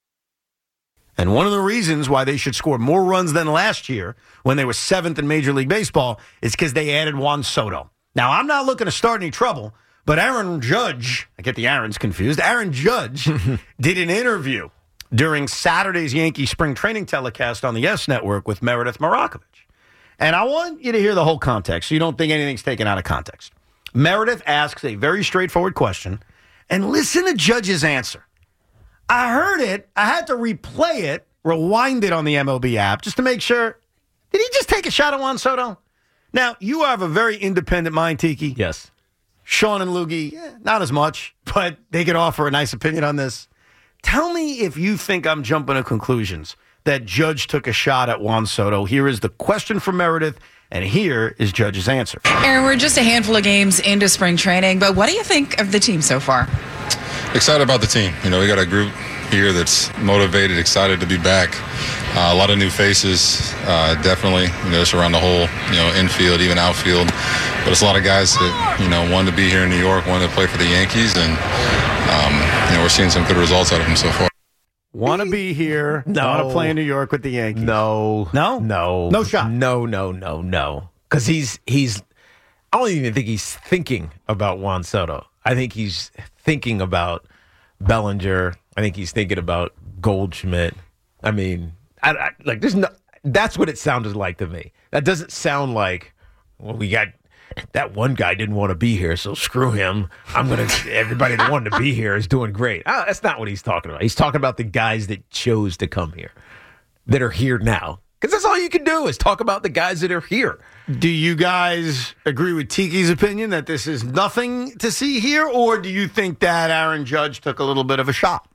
And one of the reasons why they should score more runs than last year when they were seventh in Major League Baseball is because they added Juan Soto. Now, I'm not looking to start any trouble, but Aaron Judge, I get the Aarons confused, Aaron Judge did an interview during Saturday's Yankee spring training telecast on the Yes Network with Meredith Marakovich. And I want you to hear the whole context so you don't think anything's taken out of context. Meredith asks a very straightforward question, and listen to Judge's answer. I heard it. I had to replay it, rewind it on the M L B app just to make sure. Did he just take a shot at Juan Soto? Now, you have a very independent mind, Tiki. Yes. Sean and Loogie, eh, not as much, but they could offer a nice opinion on this. Tell me if you think I'm jumping to conclusions that Judge took a shot at Juan Soto. Here is the question from Meredith, and here is Judge's answer. Aaron, we're just a handful of games into spring training, but what do you think of the team so far? Excited about the team. You know, we got a group here that's motivated, excited to be back. Uh, a lot of new faces, uh, definitely, you know, just around the whole, you know, infield, even outfield. But it's a lot of guys that, you know, wanted to be here in New York, wanted to play for the Yankees, and, um, you know, we're seeing some good results out of them so far. Want to be here, No. want to play in New York with the Yankees. No. No? No. No shot. No, no, no, no. Because he's, he's, I don't even think he's thinking about Juan Soto. I think he's thinking about Bellinger. I think he's thinking about Goldschmidt. I mean, I, I, like, there's no, that's what it sounded like to me. That doesn't sound like, well, we got, that one guy didn't want to be here, so screw him. I'm going to, everybody that wanted to be here is doing great. Ah, that's not what he's talking about. He's talking about the guys that chose to come here, that are here now. Because that's all you can do is talk about the guys that are here. Do you guys agree with Tiki's opinion that this is nothing to see here, or do you think that Aaron Judge took a little bit of a shot?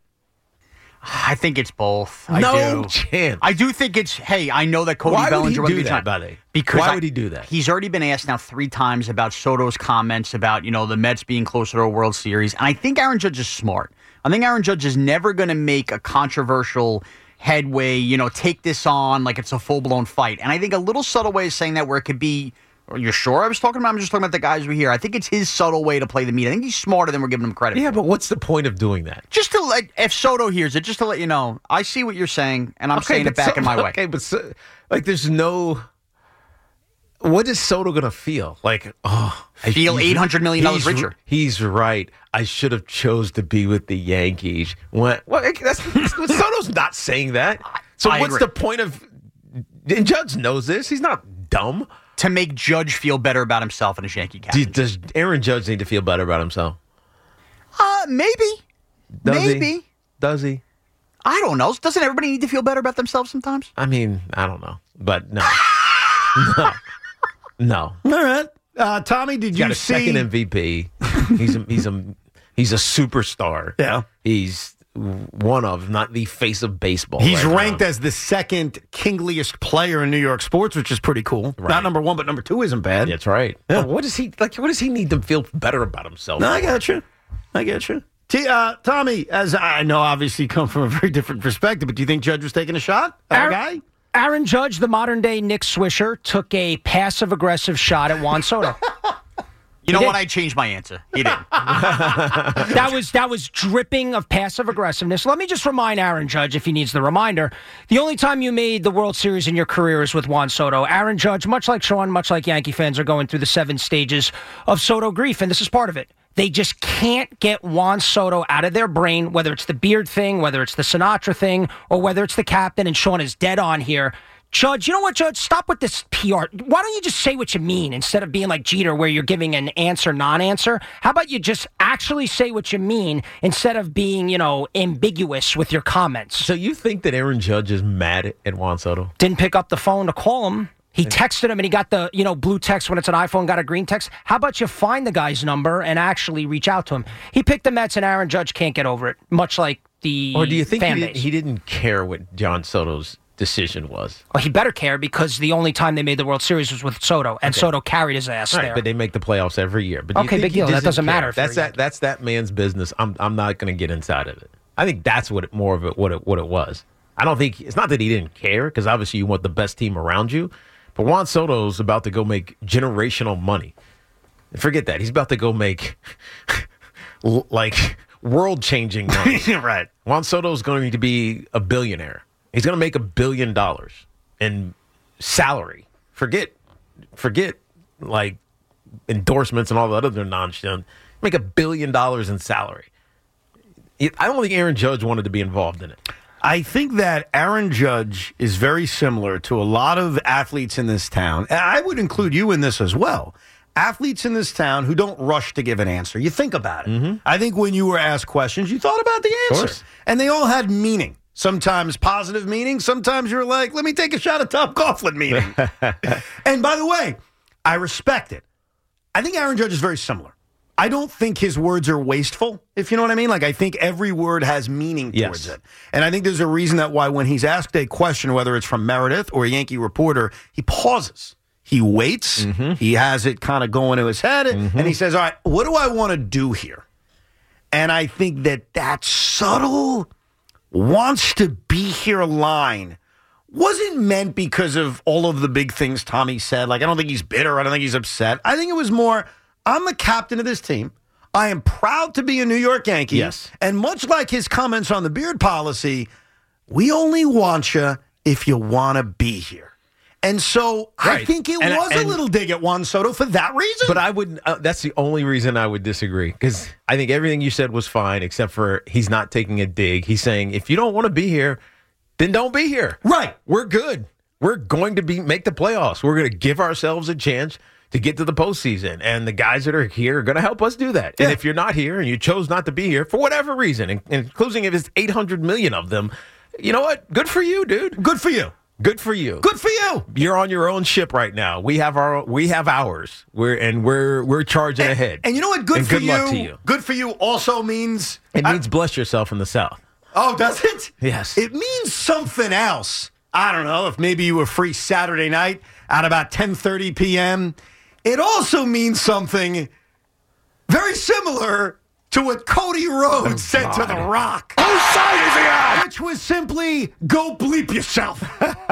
I think it's both. I No do. chance. I do think it's, hey, I know that Cody Why would Bellinger he wouldn't do be that, trying- by the way? Because Why I- would he do that? He's already been asked now three times about Soto's comments about, you know, the Mets being closer to a World Series. And I think Aaron Judge is smart. I think Aaron Judge is never going to make a controversial headway, you know, take this on like it's a full-blown fight. And I think a little subtle way of saying that where it could be, are you sure I was talking about? I'm just talking about the guys who are here. I think it's his subtle way to play the meat. I think he's smarter than we're giving him credit Yeah, for. but what's the point of doing that? Just to let, if Soto hears it, just to let you know, I see what you're saying, and I'm Okay, saying but it back so- in my way. Okay, but so, like, there's no. What is Soto gonna feel like? Oh, I Feel he's- eight hundred million dollars he's- richer. He's right. I should have chose to be with the Yankees. What? Well, that's, Soto's not saying that. So I what's agree. the point of? And Judge knows this. He's not dumb. To make Judge feel better about himself and his Yankee cap. Do- Does Aaron Judge need to feel better about himself? Uh, maybe. Does maybe. he? Does he? I don't know. Doesn't everybody need to feel better about themselves sometimes? I mean, I don't know, but no, no, no. All right. Uh, Tommy, did He's you got a see? second M V P. He's a, he's a he's a superstar. Yeah. He's one of, not the face of baseball. He's right ranked now. as the second kingliest player in New York sports, which is pretty cool. Right. Not number one, but number two isn't bad. That's right. Yeah. But what does he like? What does he need to feel better about himself? No, I got you. I get you. T, uh, Tommy, as I know, obviously you come from a very different perspective, but do you think Judge was taking a shot at Aaron, a guy? Aaron Judge, the modern-day Nick Swisher, took a passive-aggressive shot at Juan Soto. You know He what? did. I changed my answer. He did. that was that was dripping of passive aggressiveness. Let me just remind Aaron Judge, if he needs the reminder, the only time you made the World Series in your career is with Juan Soto. Aaron Judge, much like Sean, much like Yankee fans, are going through the seven stages of Soto grief, and this is part of it. They just can't get Juan Soto out of their brain, whether it's the beard thing, whether it's the Sinatra thing, or whether it's the captain, and Sean is dead on here. Judge, you know what, Judge? Stop with this P R. Why don't you just say what you mean instead of being like Jeter where you're giving an answer, non-answer? How about you just actually say what you mean instead of being, you know, ambiguous with your comments? So you think that Aaron Judge is mad at Juan Soto? Didn't pick up the phone to call him. He texted him and he got the, you know, blue text when it's an iPhone, got a green text. How about you find the guy's number and actually reach out to him? He picked the Mets and Aaron Judge can't get over it, much like the Or do you think fan he, base. did, he didn't care what John Soto's decision was? Well, he better care because the only time they made the World Series was with Soto, and Okay. Soto carried his ass Right, there. but they make the playoffs every year. But do you Okay, think big he deal. That doesn't care? matter if That's you're a that. That's that man's business. I'm. I'm not going to get inside of it. I think that's what it, more of it. What it. What it was. I don't think it's not that he didn't care because obviously you want the best team around you. But Juan Soto's about to go make generational money. Forget that. He's about to go make like world-changing money. Right. Juan Soto's going to be a billionaire. He's going to make a billion dollars in salary. Forget, forget like endorsements and all that other nonsense. Make a billion dollars in salary. I don't think Aaron Judge wanted to be involved in it. I think that Aaron Judge is very similar to a lot of athletes in this town. And I would include you in this as well. Athletes in this town who don't rush to give an answer. You think about it. Mm-hmm. I think when you were asked questions, you thought about the answer. course. And they all had meaning. Sometimes positive meaning. Sometimes you're like, let me take a shot at Tom Coughlin meaning. And by the way, I respect it. I think Aaron Judge is very similar. I don't think his words are wasteful, if you know what I mean. Like, I think every word has meaning towards Yes. it. And I think there's a reason that why when he's asked a question, whether it's from Meredith or a Yankee reporter, he pauses. He waits. Mm-hmm. He has it kind of going to his head. And he says, all right, what do I want to do here? And I think that that subtle wants to be here line wasn't meant because of all of the big things Tommy said. Like, I don't think he's bitter. I don't think he's upset. I think it was more, I'm the captain of this team. I am proud to be a New York Yankee. Yes. And much like his comments on the beard policy, we only want you if you want to be here. And so I Right. think it And- was a and- little dig at Juan Soto for that reason. But I would. Uh, that's the only reason I would disagree because I think everything you said was fine, except for he's not taking a dig. He's saying if you don't want to be here, then don't be here. Right. We're good. We're going to be make the playoffs. We're going to give ourselves a chance to get to the postseason, and the guys that are here are going to help us do that. And Yeah. if you're not here and you chose not to be here for whatever reason, in- including if it's eight hundred million of them, you know what? Good for you, dude. Good for you. Good for you. Good for you. You're on your own ship right now. We have our we have ours. We're and we're we're charging And, ahead. and you know what? Good And for good you. luck to you. Good for you also means. It I- means bless yourself in the South. oh, does it? Yes. It means something else. I don't know if maybe you were free Saturday night at about ten thirty p.m. It also means something very similar to what Cody Rhodes said to The Rock. Whose side is he on? Which was simply, go bleep yourself.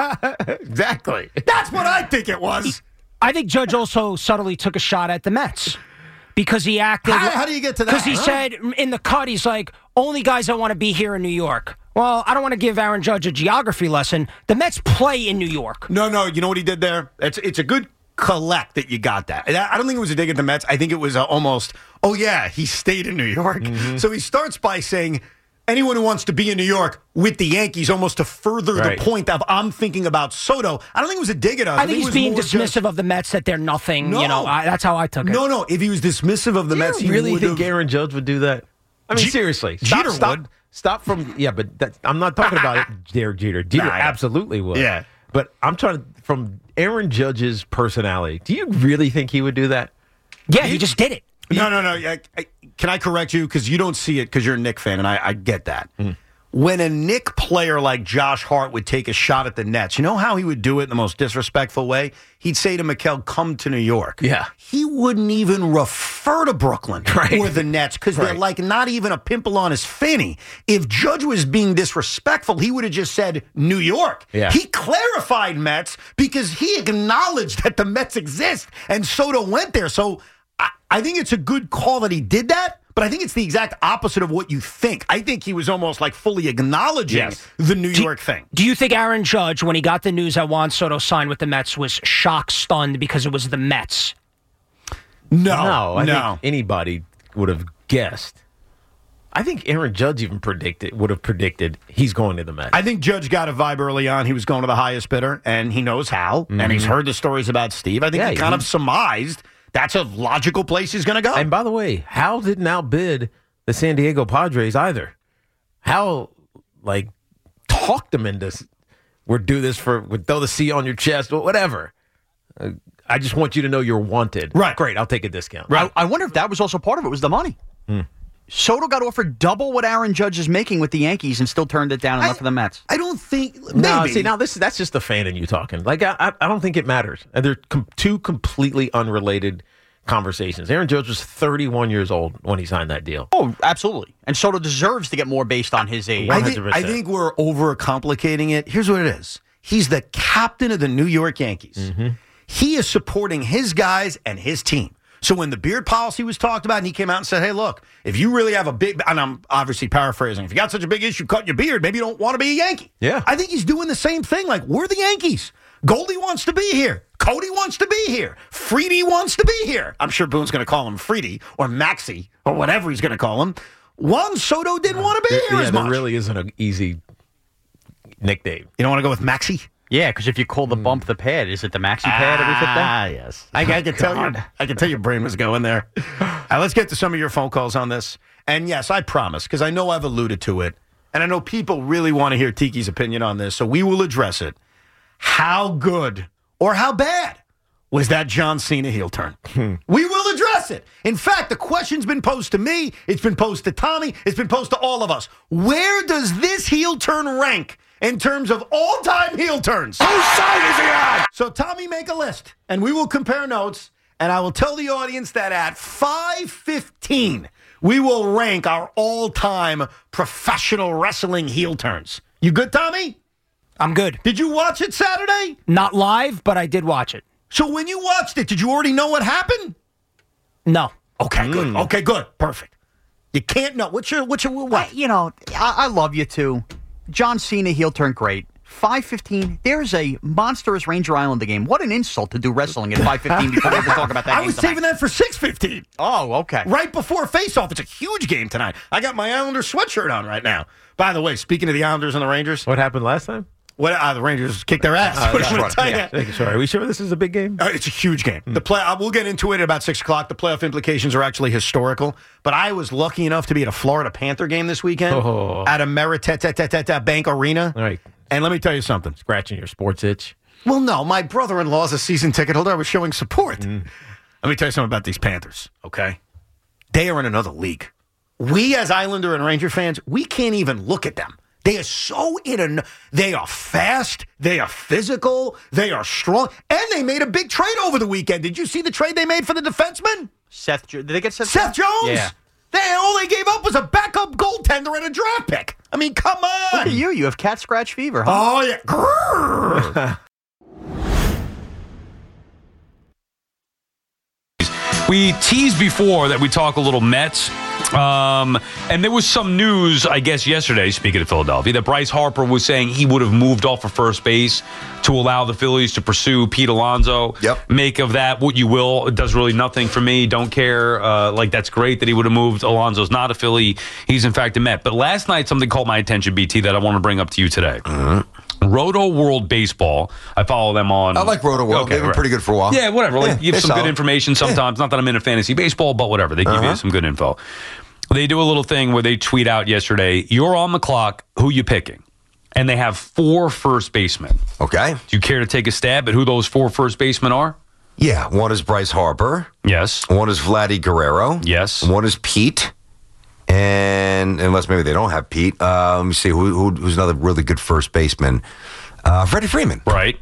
Exactly. That's what I think it was. I think Judge also subtly took a shot at the Mets because he acted. How- how do you get to that, Because he huh? said in the cut, he's like, only guys that want to be here in New York. Well, I don't want to give Aaron Judge a geography lesson. The Mets play in New York. No, no. You know what he did there? It's it's a good collect that you got that. And I I don't think it was a dig at the Mets. I think it was a almost, oh, yeah, he stayed in New York. Mm-hmm. So he starts by saying, anyone who wants to be in New York with the Yankees, almost to further Right. the point of I'm thinking about Soto. I don't think it was a dig at us. I think it he's was being more dismissive just- of the Mets that they're nothing. No. You know, I, that's how I took it. No, no. If he was dismissive of the Do Mets, you he really would think have. Aaron Judge would do that? I mean, Je- seriously. Stop, Jeter stop, would. Stop from, yeah, but that, I'm not talking about it, Derek Jeter. Jeter Nah, I know. absolutely would. Yeah. But I'm trying to, from Aaron Judge's personality, do you really think he would do that? Yeah, he just did it. No, no, no. I, I, can I correct you? Because you don't see it because you're a Knick fan, and I, I get that. Mm. When a Knick player like Josh Hart would take a shot at the Nets, you know how he would do it in the most disrespectful way? He'd say to Mikal, come to New York. Yeah. He wouldn't even refer to Brooklyn right. or the Nets because right. they're like not even a pimple on his fanny. If Judge was being disrespectful, he would have just said New York. Yeah. He clarified Mets because he acknowledged that the Mets exist, and Soto went there. So I, I think it's a good call that he did that. But I think it's the exact opposite of what you think. I think he was almost like fully acknowledging yes. the New do, York thing. Do you think Aaron Judge, when he got the news that Juan Soto signed with the Mets, was shocked, stunned because it was the Mets? No. No. I no. think anybody would have guessed. I think Aaron Judge even predicted would have predicted he's going to the Mets. I think Judge got a vibe early on. He was going to the highest bidder, and he knows how, mm-hmm. and he's heard the stories about Steve. I think yeah, he kind he, of surmised that's a logical place he's going to go. And by the way, Hal didn't outbid the San Diego Padres either. Hal, like, talked them into, we'll do this for, we'll throw the C on your chest, or whatever. Uh, I just want you to know you're wanted. Right. Great, I'll take a discount. Right. I, I wonder if that was also part of it, was the money. Hmm. Soto got offered double what Aaron Judge is making with the Yankees and still turned it down and I, left for the Mets. I don't think. Maybe. No, see, now this that's just the fan in you talking. Like, I, I don't think it matters. And they're com- two completely unrelated conversations. Aaron Judge was thirty-one years old when he signed that deal. Oh, absolutely. And Soto deserves to get more based on his age. I think, I think we're overcomplicating it. Here's what it is. He's the captain of the New York Yankees. Mm-hmm. He is supporting his guys and his team. So when the beard policy was talked about and he came out and said, hey, look, if you really have a big, and I'm obviously paraphrasing, if you got such a big issue cutting your beard, maybe you don't want to be a Yankee. Yeah. I think he's doing the same thing. Like, we're the Yankees. Goldie wants to be here. Cody wants to be here. Freedy wants to be here. I'm sure Boone's going to call him Freedy or Maxie or whatever he's going to call him. Juan Soto didn't want to be there, here yeah, as there much. really isn't an easy nickname. You don't want to go with Maxie? Yeah, because if you call the bump the pad, is it the maxi pad every fifth day? Ah, yes. I, I can tell you. I can tell your brain was going there. All right, let's get to some of your phone calls on this. And yes, I promise, because I know I've alluded to it, and I know people really want to hear Tiki's opinion on this, so we will address it. How good or how bad was that John Cena heel turn? We will address it. In fact, the question's been posed to me. It's been posed to Tommy. It's been posed to all of us. Where does this heel turn rank in terms of all-time heel turns? Whose side is he on? So, Tommy, make a list, and we will compare notes, and I will tell the audience that at five fifteen, we will rank our all-time professional wrestling heel turns. You good, Tommy? I'm good. Did you watch it Saturday? Not live, but I did watch it. So when you watched it, did you already know what happened? No. Okay, Mm. good. Okay, good. Perfect. You can't know. What's your, what's your, what? I, you know, I, I love you too. John Cena heel turn great. five fifteen, there's a monstrous Ranger Islander game. What an insult to do wrestling at five fifteen before we ever talk about that I game was tonight. saving that for six fifteen. Oh, okay. Right before face-off. It's a huge game tonight. I got my Islanders sweatshirt on right now. By the way, speaking of the Islanders and the Rangers. What happened last time? What uh, the Rangers kicked their ass. Uh, What I'm right. gonna tell Yeah. you. Sorry, are we sure this is a big game? Uh, it's a huge game. The play. Uh, we'll get into it at about six o'clock. The playoff implications are actually historical. But I was lucky enough to be at a Florida Panther game this weekend Oh. at Ameritech Bank Arena. All right. And let me tell you something. Scratching your sports itch. Well, no, my brother-in-law is a season ticket holder. I was showing support. Mm. Let me tell you something about these Panthers. Okay, they are in another league. We, as Islander and Ranger fans, we can't even look at them. They are so in a. They are fast. They are physical. They are strong. And they made a big trade over the weekend. Did you see the trade they made for the defenseman? Seth, did they get Seth? Seth Jones? Yeah. They, all they gave up was a backup goaltender and a draft pick. I mean, come on. Look at you. You have cat scratch fever, huh? Oh, yeah. Grrr. We teased before that we talk a little Mets. Um, and there was some news, I guess, yesterday, speaking of Philadelphia, that Bryce Harper was saying he would have moved off of first base to allow the Phillies to pursue Pete Alonso. Yep. Make of that what you will. It does really nothing for me. Don't care. Uh, like, that's great that he would have moved. Alonso's not a Philly. He's, in fact, a Met. But last night, something caught my attention, B T, that I want to bring up to you today. Mm-hmm. Roto World Baseball. I follow them on. I like Roto World. Okay, They've been right. pretty good for a while. Yeah, whatever. Like, Yeah, you give they're some good solid. information sometimes. Not that I'm into fantasy baseball, but whatever. They give Uh-huh. you some good info. They do a little thing where they tweet out yesterday, you're on the clock, who you picking? And they have four first basemen. Okay. Do you care to take a stab at who those four first basemen are? Yeah, one is Bryce Harper. Yes. One is Vladdy Guerrero. Yes. One is Pete. And unless maybe they don't have Pete, uh, let me see who, who, who's another really good first baseman. Uh, Freddie Freeman. Right.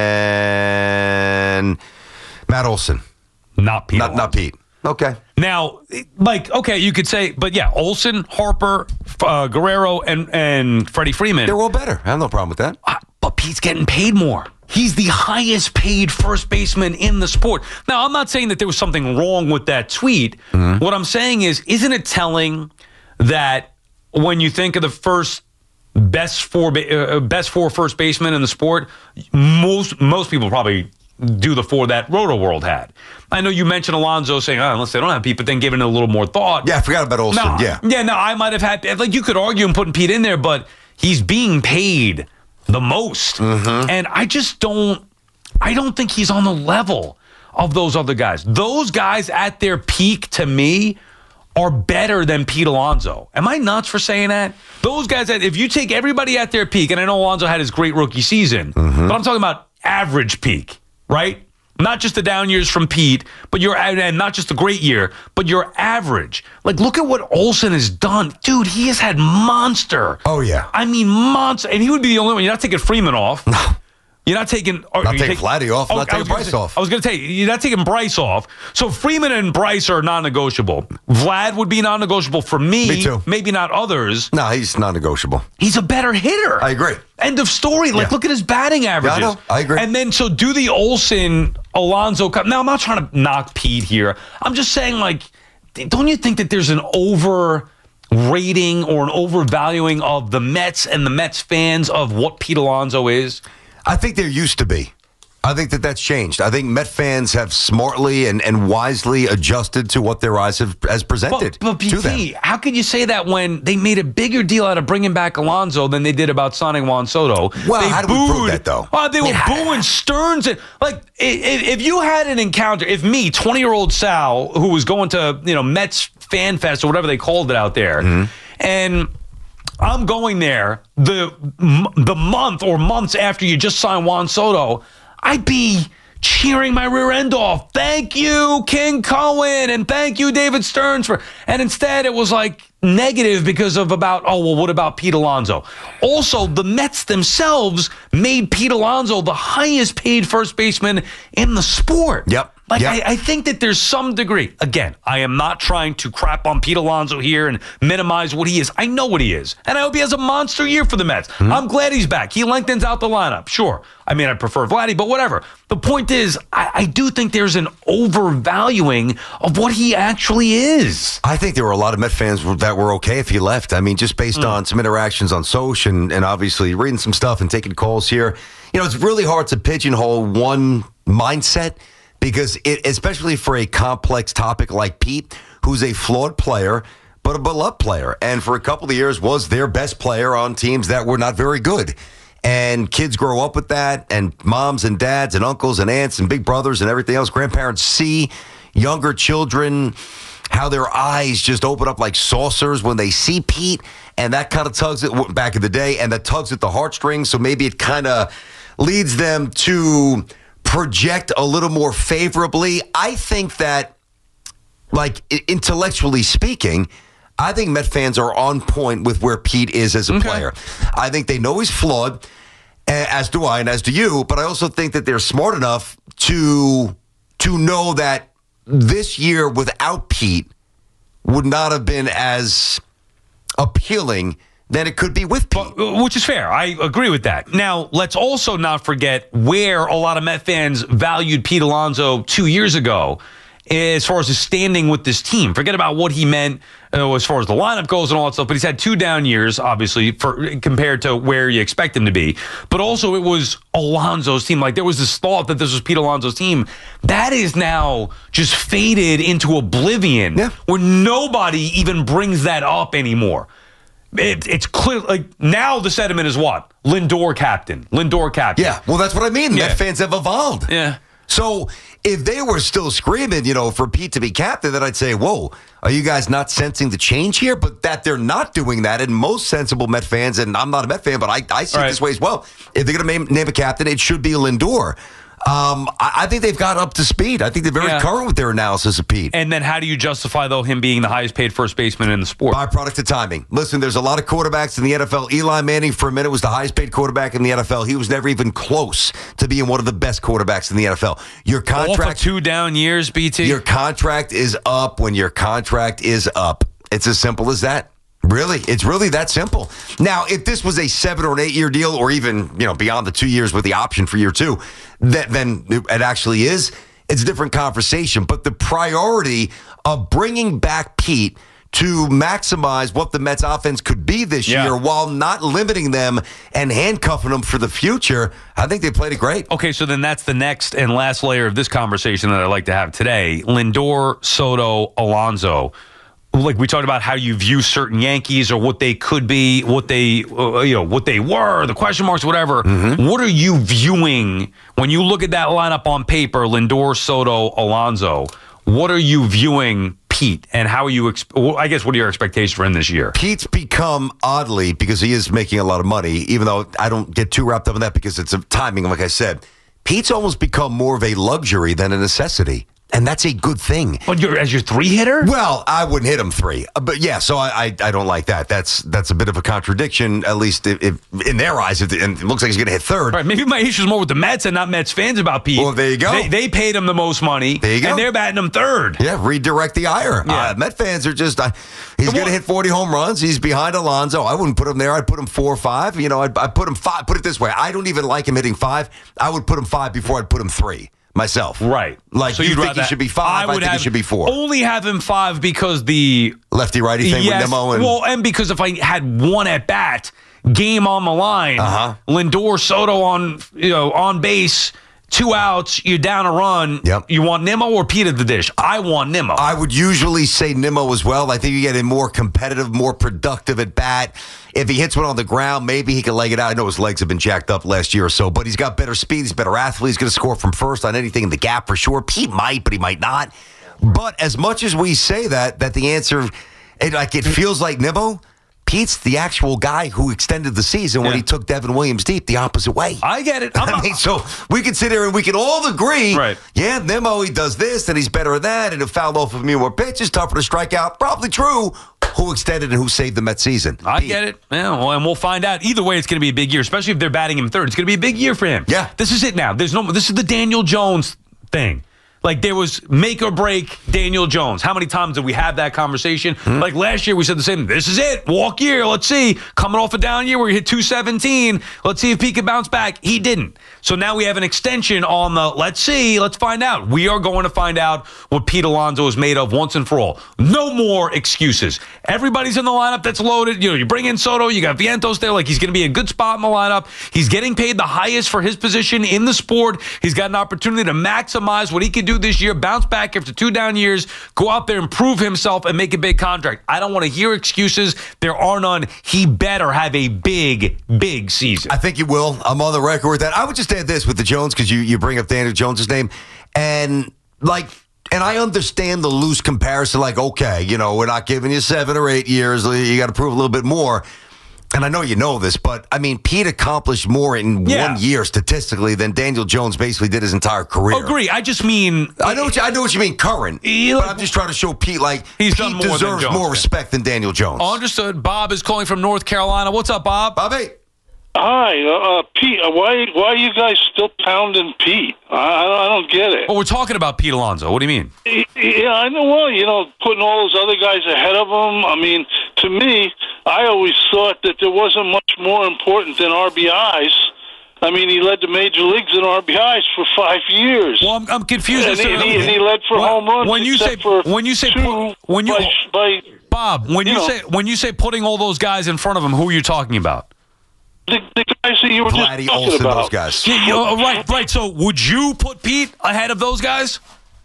And Matt Olson. Not Pete. Not, not Pete. Okay. Now, like, okay, you could say, but yeah, Olson, Harper, uh, Guerrero, and, and Freddie Freeman. They're all better. I have no problem with that. Uh, but Pete's getting paid more. He's the highest paid first baseman in the sport. Now, I'm not saying that there was something wrong with that tweet. Mm-hmm. What I'm saying is, isn't it telling that when you think of the first best four uh, best four first basemen in the sport, most most people probably do the four that Roto World had. I know you mentioned Alonso saying, oh, unless they don't have Pete, but then giving it a little more thought. Yeah, I forgot about Olson. No, yeah. Yeah, no, I might have had, like, you could argue and putting Pete in there, but he's being paid the most. Mm-hmm. And I just don't, I don't think he's on the level of those other guys. Those guys at their peak, to me, are better than Pete Alonso. Am I nuts for saying that? Those guys, that if you take everybody at their peak, and I know Alonso had his great rookie season, mm-hmm. but I'm talking about average peak, right? Not just the down years from Pete, but your and not just the great year, but your average. Like, look at what Olson has done. Dude, he has had monster. Oh, yeah. I mean, monster. And he would be the only one. You're not taking Freeman off. No. You're not taking... Not taking take, Vladdy off. Oh, not taking Bryce say, off. I was going to tell you, you're not taking Bryce off. So Freeman and Bryce are non-negotiable. Vlad would be non-negotiable for me. Me too. Maybe not others. No, he's non-negotiable. He's a better hitter. I agree. End of story. Like, yeah. look at his batting averages. Yeah, I know. I agree. And then, so do the Olson, Alonso... Now, I'm not trying to knock Pete here. I'm just saying, like, don't you think that there's an over... rating or an overvaluing of the Mets and the Mets fans of what Pete Alonso is? I think there used to be. I think that that's changed. I think Met fans have smartly and, and wisely adjusted to what their eyes have has presented but, but to them. P T, how could you say that when they made a bigger deal out of bringing back Alonso than they did about signing Juan Soto? Well, they how do booed, we prove that, though? Oh, they were yeah. booing Stearns. And, like, if, if you had an encounter, if me, twenty-year-old Sal, who was going to, you know, Mets Fan Fest or whatever they called it out there, mm-hmm. and I'm going there the the month or months after you just signed Juan Soto, I'd be cheering my rear end off. Thank you, King Cohen, and thank you, David Stearns. for. And instead, it was like negative because of about, oh, well, what about Pete Alonso? Also, the Mets themselves made Pete Alonso the highest paid first baseman in the sport. Yep. Like, yep. I, I think that there's some degree. Again, I am not trying to crap on Pete Alonso here and minimize what he is. I know what he is. And I hope he has a monster year for the Mets. Mm-hmm. I'm glad he's back. He lengthens out the lineup. Sure. I mean, I prefer Vladdy, but whatever. The point is, I, I do think there's an overvaluing of what he actually is. I think there were a lot of Met fans that were okay if he left. I mean, just based mm. on some interactions on social and, and obviously reading some stuff and taking calls here. You know, it's really hard to pigeonhole one mindset. Because it, especially for a complex topic like Pete, who's a flawed player, but a beloved player, and for a couple of years was their best player on teams that were not very good. And kids grow up with that, and moms and dads and uncles and aunts and big brothers and everything else, grandparents see younger children, how their eyes just open up like saucers when they see Pete, and that kind of tugs it back in the day, and that tugs at the heartstrings, so maybe it kind of leads them to project a little more favorably. I think that, like, intellectually speaking, I think Met fans are on point with where Pete is as a okay. player. I think they know he's flawed, as do I and as do you, but I also think that they're smart enough to to know that this year without Pete would not have been as appealing than it could be with Pete. But, which is fair. I agree with that. Now, let's also not forget where a lot of Met fans valued Pete Alonso two years ago as far as his standing with this team. Forget about what he meant uh, as far as the lineup goes and all that stuff, but he's had two down years, obviously, for compared to where you expect him to be. But also, it was Alonso's team. Like, there was this thought that this was Pete Alonso's team. That is now just faded into oblivion, yeah. where nobody even brings that up anymore. It, it's clear, like, now the sentiment is what? Lindor captain. Lindor captain. Yeah, well, that's what I mean. Yeah. Met fans have evolved. Yeah. So if they were still screaming, you know, for Pete to be captain, then I'd say, whoa, are you guys not sensing the change here? But that they're not doing that, and most sensible Met fans, and I'm not a Met fan, but I, I see right. it this way as well. If they're going to name, name a captain, it should be Lindor. Um, I, I think they've got up to speed. I think they're very Yeah. current with their analysis of Pete. And then how do you justify, though, him being the highest paid first baseman in the sport? Byproduct of timing. Listen, there's a lot of quarterbacks in the N F L. Eli Manning, for a minute, was the highest paid quarterback in the N F L. He was never even close to being one of the best quarterbacks in the N F L. Your contract, All for two down years, B T? Your contract is up when your contract is up. It's as simple as that. Really, it's really that simple. Now, if this was a seven or an eight year deal, or even you know beyond the two years with the option for year two, that then it actually is. It's a different conversation. But the priority of bringing back Pete to maximize what the Mets offense could be this Yeah. year, while not limiting them and handcuffing them for the future, I think they played it great. Okay, so then that's the next and last layer of this conversation that I'd like to have today. Lindor, Soto, Alonso. Like we talked about how you view certain Yankees or what they could be, what they, uh, you know, what they were, the question marks, whatever. Mm-hmm. What are you viewing when you look at that lineup on paper? Lindor, Soto, Alonso. What are you viewing Pete, and how are you? Exp- well, I guess what are your expectations for him this year? Pete's become, oddly, because he is making a lot of money, even though I don't get too wrapped up in that because it's a timing. Like I said, Pete's almost become more of a luxury than a necessity. And that's a good thing. But you're as your three hitter? Well, I wouldn't hit him three, Uh, but yeah. So I, I, I don't like that. That's that's a bit of a contradiction, at least if, if in their eyes. If the, and it looks like he's going to hit third. Right. Maybe my issue is more with the Mets and not Mets fans about Pete. Well, there you go. They, they paid him the most money. There you go. And they're batting him third. Yeah, redirect the ire. Yeah. Uh, Met fans are just. Uh, he's going to hit forty home runs. He's behind Alonso. I wouldn't put him there. I'd put him four or five. You know, I'd, I'd put him five. Put it this way: I don't even like him hitting five. I would put him five before I'd put him three. Myself. Right. Like, so you you'd think rather, he should be five, I, would think have, he should be four. Only have him five because the lefty-righty thing yes, with Nimmo. And, well, and because if I had one at bat, game on the line, uh-huh. Lindor, Soto on, you know, on base, two outs, you're down a run. Yep. You want Nimmo or Pete at the dish? I want Nimmo. I would usually say Nimmo as well. I think you get a more competitive, more productive at bat. If he hits one on the ground, maybe he can leg it out. I know his legs have been jacked up last year or so, but he's got better speed. He's a better athlete. He's going to score from first on anything in the gap for sure. Pete might, but he might not. But as much as we say that, that the answer, it, like it feels like Nimmo, Pete's the actual guy who extended the season when Yeah. he took Devin Williams deep the opposite way. I get it. I'm I not- mean, so we can sit here and we can all agree, Right. yeah, Nimmo, he does this, and he's better at that, and he'll foul off of me more pitches, tougher to strike out. Probably true. Who extended and who saved the Mets season? I get it. Yeah, well, and we'll find out. Either way, it's going to be a big year, especially if they're batting him third. It's going to be a big year for him. Yeah. This is it now. There's no. This is the Daniel Jones thing. Like, there was make or break Daniel Jones. How many times did we have that conversation? Mm-hmm. Like last year, we said the same. This is it. Walk year. Let's see. Coming off a down year where he hit two seventeen. Let's see if he can bounce back. He didn't. So now we have an extension on the let's see. Let's find out. We are going to find out what Pete Alonso is made of once and for all. No more excuses. Everybody's in the lineup that's loaded. You know, you bring in Soto. You got Vientos there. Like, he's going to be a good spot in the lineup. He's getting paid the highest for his position in the sport. He's got an opportunity to maximize what he can do this year, bounce back after two down years, go out there and prove himself and make a big contract. I don't want to hear excuses. There are none. He better have a big, big season. I think he will. I'm on the record with that. I would just add this with the Jones, because you, you bring up Daniel Jones' name. And, like, and I understand the loose comparison, like, okay, you know, we're not giving you seven or eight years. You got to prove a little bit more. And I know you know this, but, I mean, Pete accomplished more in Yeah. one year statistically than Daniel Jones basically did his entire career. Agree. I just mean... I know what you, I know what you mean, current. He- but I'm just trying to show Pete, like, He's Pete done more than deserves Jones more did. respect than Daniel Jones. Understood. Bob is calling from North Carolina. What's up, Bob? Bobby. Hi, uh, uh, Pete. Uh, why why are you guys still pounding Pete? I, I, don't, I don't get it. Well, we're talking about Pete Alonso. What do you mean? Yeah, I know. Well, you know, putting all those other guys ahead of him. I mean, to me, I always thought that there wasn't much more important than R B Is. I mean, he led the major leagues in R B Is for five years. Well, I'm, I'm confused. And, as to- he, and, he, and he led for When- home runs. When you say except for when you say two put- when you by, by Bob, when you, you know. say when you say putting all those guys in front of him, who are you talking about? the, the guys that you were Vladdy, just talking Olsen, about. those guys. Yeah, you know, right, right. So, would you put Pete ahead of those guys?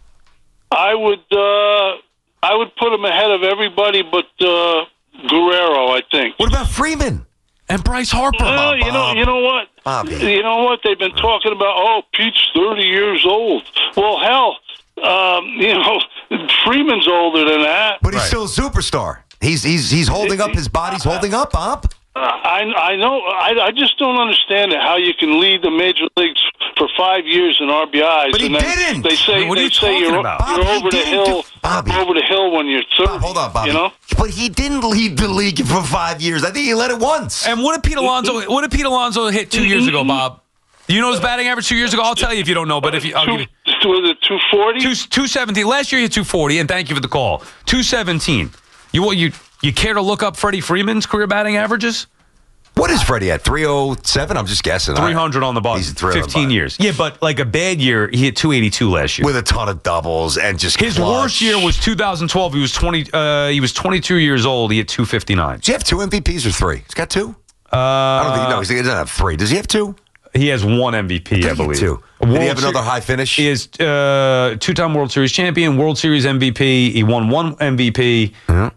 I would uh, I would put him ahead of everybody but uh, Guerrero, I think. What about Freeman? And Bryce Harper? Uh, you know, you know what? Bobby. You know what? They've been talking about. Oh, Pete's thirty years old. Well, hell, um, you know, Freeman's older than that. But he's still a superstar. He's he's he's holding up. His body's holding up, Bob. Uh, I I know. I I just don't understand it. How you can lead the major leagues for five years in R B Is. But he and then didn't. They say What are they you say talking you're, about? you're Bob, he over the didn't hill. do- Bobby. Over the hill when you're thirty. Bob, hold on, Bobby. You know. But he didn't lead the league for five years. I think he led it once. And what did Pete Alonso? What did Pete Alonso hit two years ago, Bob? You know his batting average two years ago? I'll tell you if you don't know, but if you, I'll give you. Was it two forty? two seventeen. Last year he hit two forty, and thank you for the call. two seventeen. You you you care to look up Freddie Freeman's career batting averages? What is Freddie at? three oh seven? I'm just guessing. three hundred on the button. He's three hundred fifteen years. Yeah, but like a bad year, he hit two eighty-two last year. With a ton of doubles and just His clutch. worst year was two thousand twelve. He was twenty. Uh, he was twenty-two years old. He hit two fifty-nine. Does he have two M V Ps or three? He's got two? Uh, I don't think, no, he doesn't have three. Does he have two? He has one M V P, I, I believe. Two. Did he have another high finish? He is uh, two-time World Series champion, World Series M V P. He won one M V P. Yeah.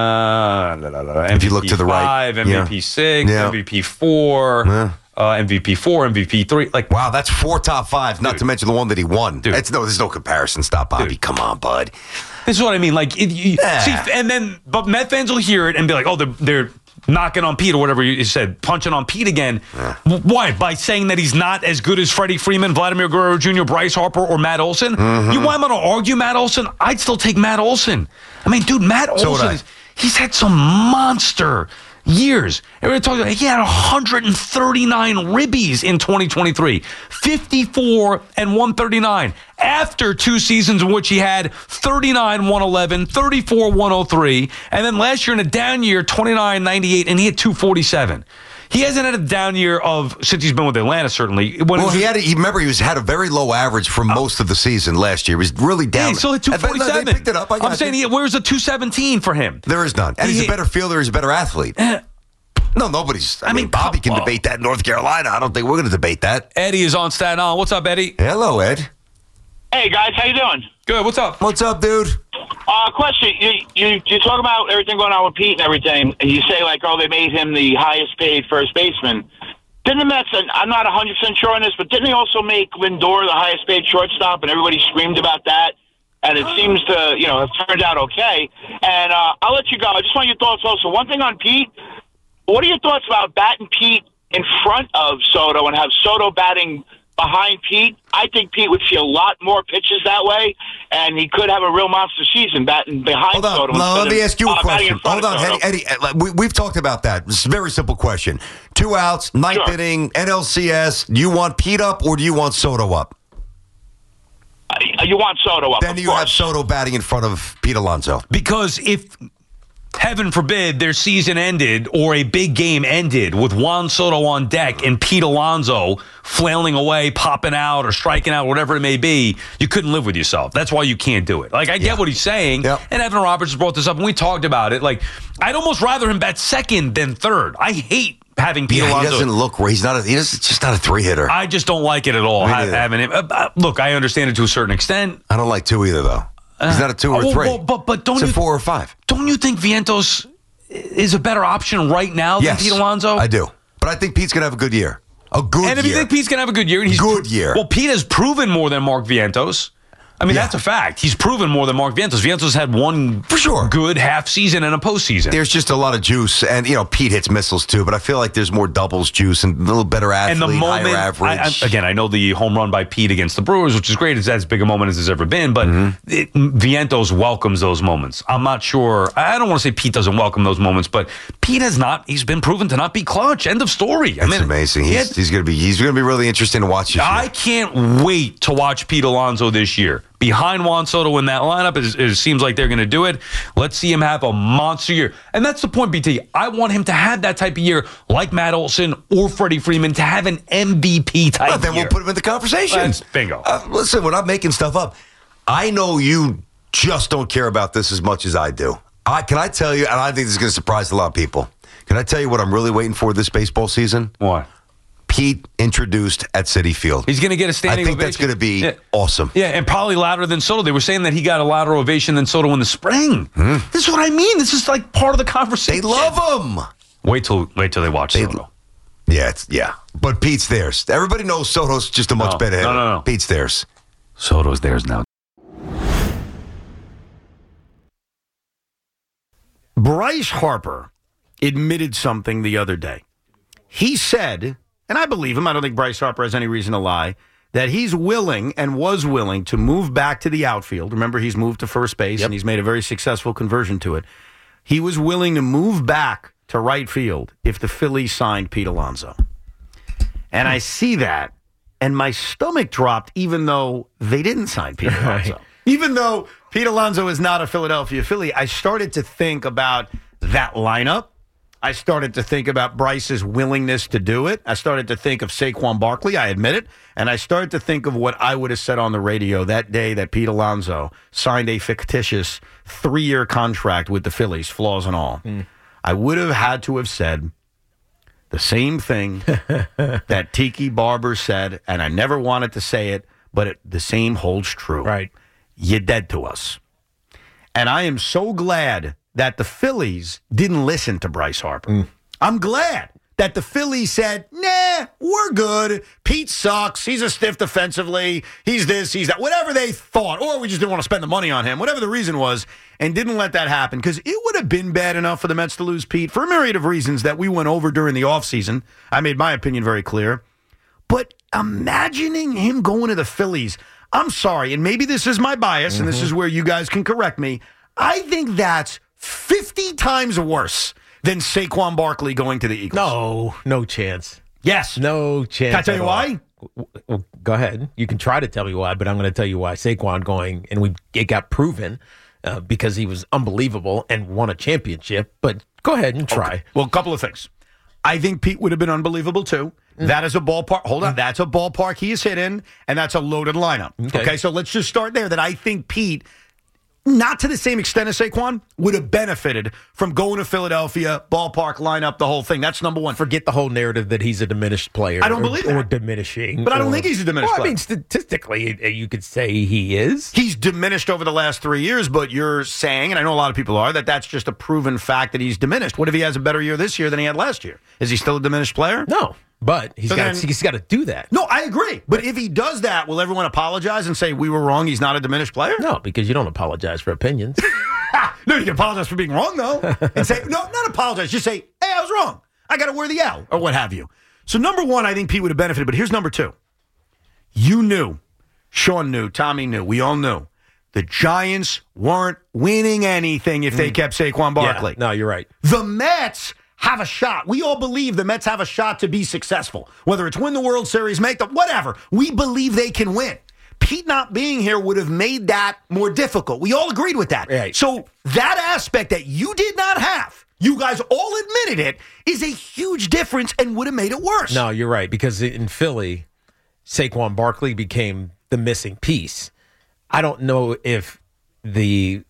Uh, la, la, la, M V P if you look to the right, five, M V P yeah. six, yeah. M V P four, yeah. uh, M V P four, M V P three. Like, wow, that's four top fives. Not to mention the one that he won. Dude. It's no, there's no comparison. Stop, Bobby. Dude. Come on, bud. This is what I mean. Like, it, you, yeah. see, and then but Met fans will hear it and be like, "Oh, they're, they're knocking on Pete or whatever you said, punching on Pete again." Yeah. Why? By saying that he's not as good as Freddie Freeman, Vladimir Guerrero Junior, Bryce Harper, or Matt Olson. Mm-hmm. You want him to argue Matt Olson? I'd still take Matt Olson. I mean, dude, Matt so Olson is. He's had some monster years. Everybody talks about he had one hundred thirty-nine ribbies in twenty twenty-three, fifty-four and one thirty-nine. After two seasons in which he had thirty-nine, one eleven, thirty-four, one oh three, and then last year in a down year, twenty-nine, ninety-eight, and he had two forty-seven. He hasn't had a down year of since he's been with Atlanta. Certainly. When well, he, he had. A, he, remember, he was had a very low average for most of the season last year. He was really down. Yeah, he still hit two forty-seven. They picked it up. I I'm saying, he, where's a two seventeen for him? There is none. And he, he's a better fielder. He's a better athlete. Uh, no, nobody's. I, I mean, mean, Bobby can debate that in North Carolina. I don't think we're going to debate that. Eddie is on Staten Island. What's up, Eddie? Hello, Ed. Hey guys, how you doing? Good. What's up? What's up, dude? Uh, question. You, you you talk about everything going on with Pete and everything, and you say like, oh, they made him the highest paid first baseman. Didn't the Mets, and I'm not one hundred percent sure on this, but didn't they also make Lindor the highest paid shortstop, and everybody screamed about that? And it seems to, you know, have turned out okay. And uh, I'll let you go. I just want your thoughts also. One thing on Pete, what are your thoughts about batting Pete in front of Soto and have Soto batting behind Pete? I think Pete would see a lot more pitches that way, and he could have a real monster season batting behind Hold on. Soto. No, let of, me ask you a uh, question. Hold on, Eddie. Eddie we, we've talked about that. It's a very simple question. Two outs, ninth sure. inning, N L C S. Do you want Pete up or do you want Soto up? Uh, you want Soto up. Then you course. have Soto batting in front of Pete Alonso. Because if, heaven forbid, their season ended or a big game ended with Juan Soto on deck and Pete Alonso flailing away, popping out or striking out, whatever it may be, you couldn't live with yourself. That's why you can't do it. Like, I get yeah. what he's saying. Yep. And Evan Roberts brought this up and we talked about it. Like, I'd almost rather him bat second than third. I hate having Pete yeah, Alonso. He doesn't look where he's not a, he's just not a three hitter. I just don't like it at all. Having him. Uh, look, I understand it to a certain extent. I don't like two either, though. He's not a two or uh, three. Well, but but don't it's you a four or five? Don't you think Vientos is a better option right now yes, than Pete Alonso? I do, but I think Pete's gonna have a good year. A good year. And if year. you think Pete's gonna have a good year, and he's good year. Well, Pete has proven more than Mark Vientos. I mean, yeah. that's a fact. He's proven more than Mark Vientos. Vientos had one for sure good half season and a postseason. There's just a lot of juice, and you know Pete hits missiles too. But I feel like there's more doubles juice and a little better athlete, and the moment, higher average. I, I, again, I know the home run by Pete against the Brewers, which is great. It's as big a moment as there's ever been. But mm-hmm. it, Vientos welcomes those moments. I'm not sure. I don't want to say Pete doesn't welcome those moments, but Pete has not. He's been proven to not be clutch. End of story. That's I mean, amazing. He's, he had, he's going to be. He's going to be really interesting to watch this I year. can't wait to watch Pete Alonso this year. Behind Juan Soto in that lineup, it, it seems like they're going to do it. Let's see him have a monster year. And that's the point, B T. I want him to have that type of year like Matt Olson or Freddie Freeman to have an M V P type well, then year. We'll put him in the conversation. That's bingo. Uh, listen, we're not making stuff up. I know you just don't care about this as much as I do. I, can I tell you, and I think this is going to surprise a lot of people, can I tell you what I'm really waiting for this baseball season? What? Pete introduced at Citi Field. He's going to get a standing ovation. I think ovation. that's going to be yeah. awesome. Yeah, and probably louder than Soto. They were saying that he got a louder ovation than Soto in the spring. Mm-hmm. This is what I mean. This is like part of the conversation. They love him. Wait till wait till they watch they, Soto. Yeah, it's, yeah. But Pete's theirs. Everybody knows Soto's just a much no, better hitter. No, no, no. Pete's theirs. Soto's theirs now. Bryce Harper admitted something the other day. He said, and I believe him, I don't think Bryce Harper has any reason to lie, that he's willing and was willing to move back to the outfield. Remember, he's moved to first base, yep. and he's made a very successful conversion to it. He was willing to move back to right field if the Phillies signed Pete Alonso. And I see that, and my stomach dropped even though they didn't sign Pete Alonso. Right. Even though Pete Alonso is not a Philadelphia Philly, I started to think about that lineup. I started to think about Bryce's willingness to do it. I started to think of Saquon Barkley, I admit it. And I started to think of what I would have said on the radio that day that Pete Alonso signed a fictitious three-year contract with the Phillies, flaws and all. Mm. I would have had to have said the same thing that Tiki Barber said, and I never wanted to say it, but it, the same holds true. Right. You're dead to us. And I am so glad that the Phillies didn't listen to Bryce Harper. Mm. I'm glad that the Phillies said, nah, we're good. Pete sucks. He's a stiff defensively. He's this, he's that. Whatever they thought. Or we just didn't want to spend the money on him. Whatever the reason was. And didn't let that happen. Because it would have been bad enough for the Mets to lose Pete for a myriad of reasons that we went over during the offseason. I made my opinion very clear. But imagining him going to the Phillies, I'm sorry, and maybe this is my bias, mm-hmm. and this is where you guys can correct me. I think that's fifty times worse than Saquon Barkley going to the Eagles. No, no chance. Yes. No chance. Can I tell you why? Well, go ahead. You can try to tell me why, but I'm going to tell you why. Saquon going, and we it got proven uh, because he was unbelievable and won a championship. But go ahead and try. Okay. Well, a couple of things. I think Pete would have been unbelievable, too. Mm. That is a ballpark. Hold on. Mm. That's a ballpark he is hit in, and that's a loaded lineup. Okay. okay, so let's just start there. That I think Pete, not to the same extent as Saquon, would have benefited from going to Philadelphia, ballpark lineup, the whole thing. That's number one. Forget the whole narrative that he's a diminished player. I don't or, believe that. Or diminishing. But I don't or, think he's a diminished well, player. I mean, statistically, you could say he is. He's diminished over the last three years, but you're saying, and I know a lot of people are, that that's just a proven fact that he's diminished. What if he has a better year this year than he had last year? Is he still a diminished player? No. But he's so got he's got to do that. No, I agree. But if he does that, will everyone apologize and say we were wrong? He's not a diminished player? No, because you don't apologize for opinions. No, you can apologize for being wrong, though. And say, no, not apologize. Just say, hey, I was wrong. I got to wear the L or what have you. So number one, I think Pete would have benefited. But here's number two. You knew, Sean knew, Tommy knew, we all knew. The Giants weren't winning anything if they mm. kept Saquon Barkley. Yeah, no, you're right. The Mets have a shot. We all believe the Mets have a shot to be successful. Whether it's win the World Series, make the whatever. We believe they can win. Pete not being here would have made that more difficult. We all agreed with that. Right. So that aspect that you did not have, you guys all admitted it, is a huge difference and would have made it worse. No, you're right. Because in Philly, Saquon Barkley became the missing piece. I don't know if the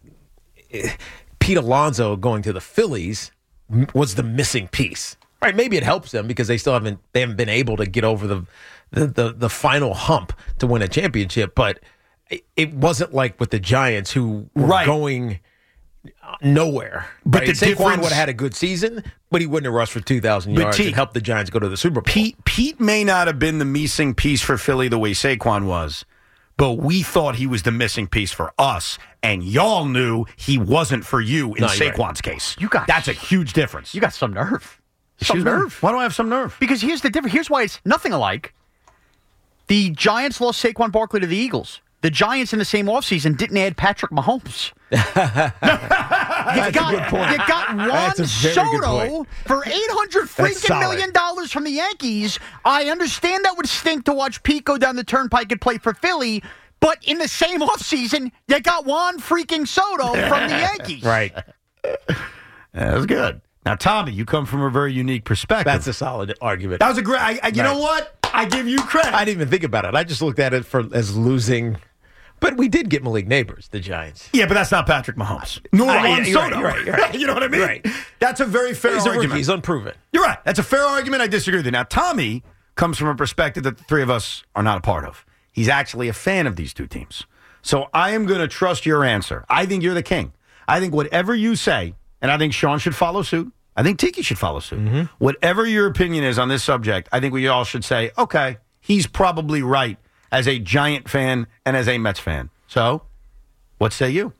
Pete Alonso going to the Phillies was the missing piece. Right, maybe it helps them because they still haven't they haven't been able to get over the the the, the final hump to win a championship, but it, it wasn't like with the Giants who were right. going nowhere. But right? the Saquon difference, would have had a good season, but he wouldn't have rushed for two thousand yards T, and helped the Giants go to the Super Bowl. Pete Pete may not have been the missing piece for Philly the way Saquon was, but we thought he was the missing piece for us, and y'all knew he wasn't for you in no, Saquon's right. case. You got That's a huge difference. You got some nerve. Some Excuse nerve. Me? Why do I have some nerve? Because here's the difference. Here's why it's nothing alike. The Giants lost Saquon Barkley to the Eagles. The Giants in the same offseason didn't add Patrick Mahomes. you, got, you got Juan Soto for eight hundred freaking million dollars from the Yankees. I understand that would stink to watch Pete go down the turnpike and play for Philly, but in the same offseason, you got Juan freaking Soto from the Yankees. Right. That was good. Now, Tommy, you come from a very unique perspective. That's a solid argument. That was a great. I, I, you right. know what? I give you credit. I didn't even think about it. I just looked at it for as losing. But we did get Malik Neighbors, the Giants. Yeah, but that's not Patrick Mahomes. Nor uh, Juan yeah, Soto. Right, right, right. You know what I mean? Right. That's a very fair He's argument. A rookie. He's unproven. You're right. That's a fair argument. I disagree with you. Now, Tommy comes from a perspective that the three of us are not a part of. He's actually a fan of these two teams. So I am going to trust your answer. I think you're the king. I think whatever you say, and I think Sean should follow suit. I think Tiki should follow suit. Mm-hmm. Whatever your opinion is on this subject, I think we all should say, okay, he's probably right as a Giant fan and as a Mets fan. So, what say you?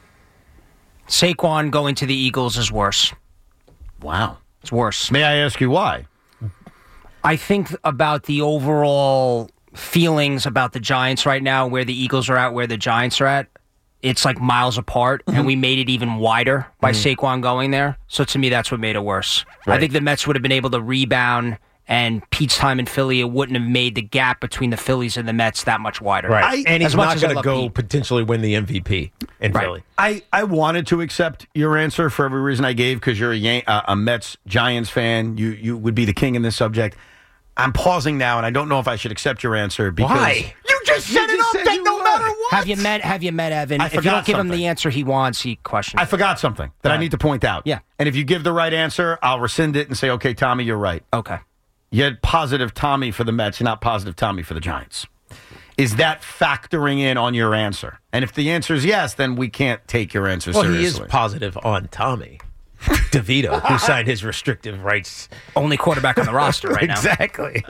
Saquon going to the Eagles is worse. Wow. It's worse. May I ask you why? I think about the overall feelings about the Giants right now, where the Eagles are at, where the Giants are at, it's like miles apart, mm-hmm. and we made it even wider by mm-hmm. Saquon going there. So to me, that's what made it worse. Right. I think the Mets would have been able to rebound, and Pete's time in Philly, it wouldn't have made the gap between the Phillies and the Mets that much wider. Right, I, and he's not going to go Pete. potentially win the M V P in right. Philly. I, I wanted to accept your answer for every reason I gave because you're a, Yan- uh, a Mets Giants fan. You you would be the king in this subject. I'm pausing now, and I don't know if I should accept your answer because why? You just set it up that no matter what. Have you met Have you met Evan? I if you forgot don't give something. him the answer he wants, he questions. I forgot something that All I right. need to point out. Yeah. And if you give the right answer, I'll rescind it and say, okay, Tommy, you're right. Okay. You had positive Tommy for the Mets, not positive Tommy for the Giants. Is that factoring in on your answer? And if the answer is yes, then we can't take your answer well, seriously. He is positive on Tommy DeVito, who signed his restrictive rights. Only quarterback on the roster right now. Exactly.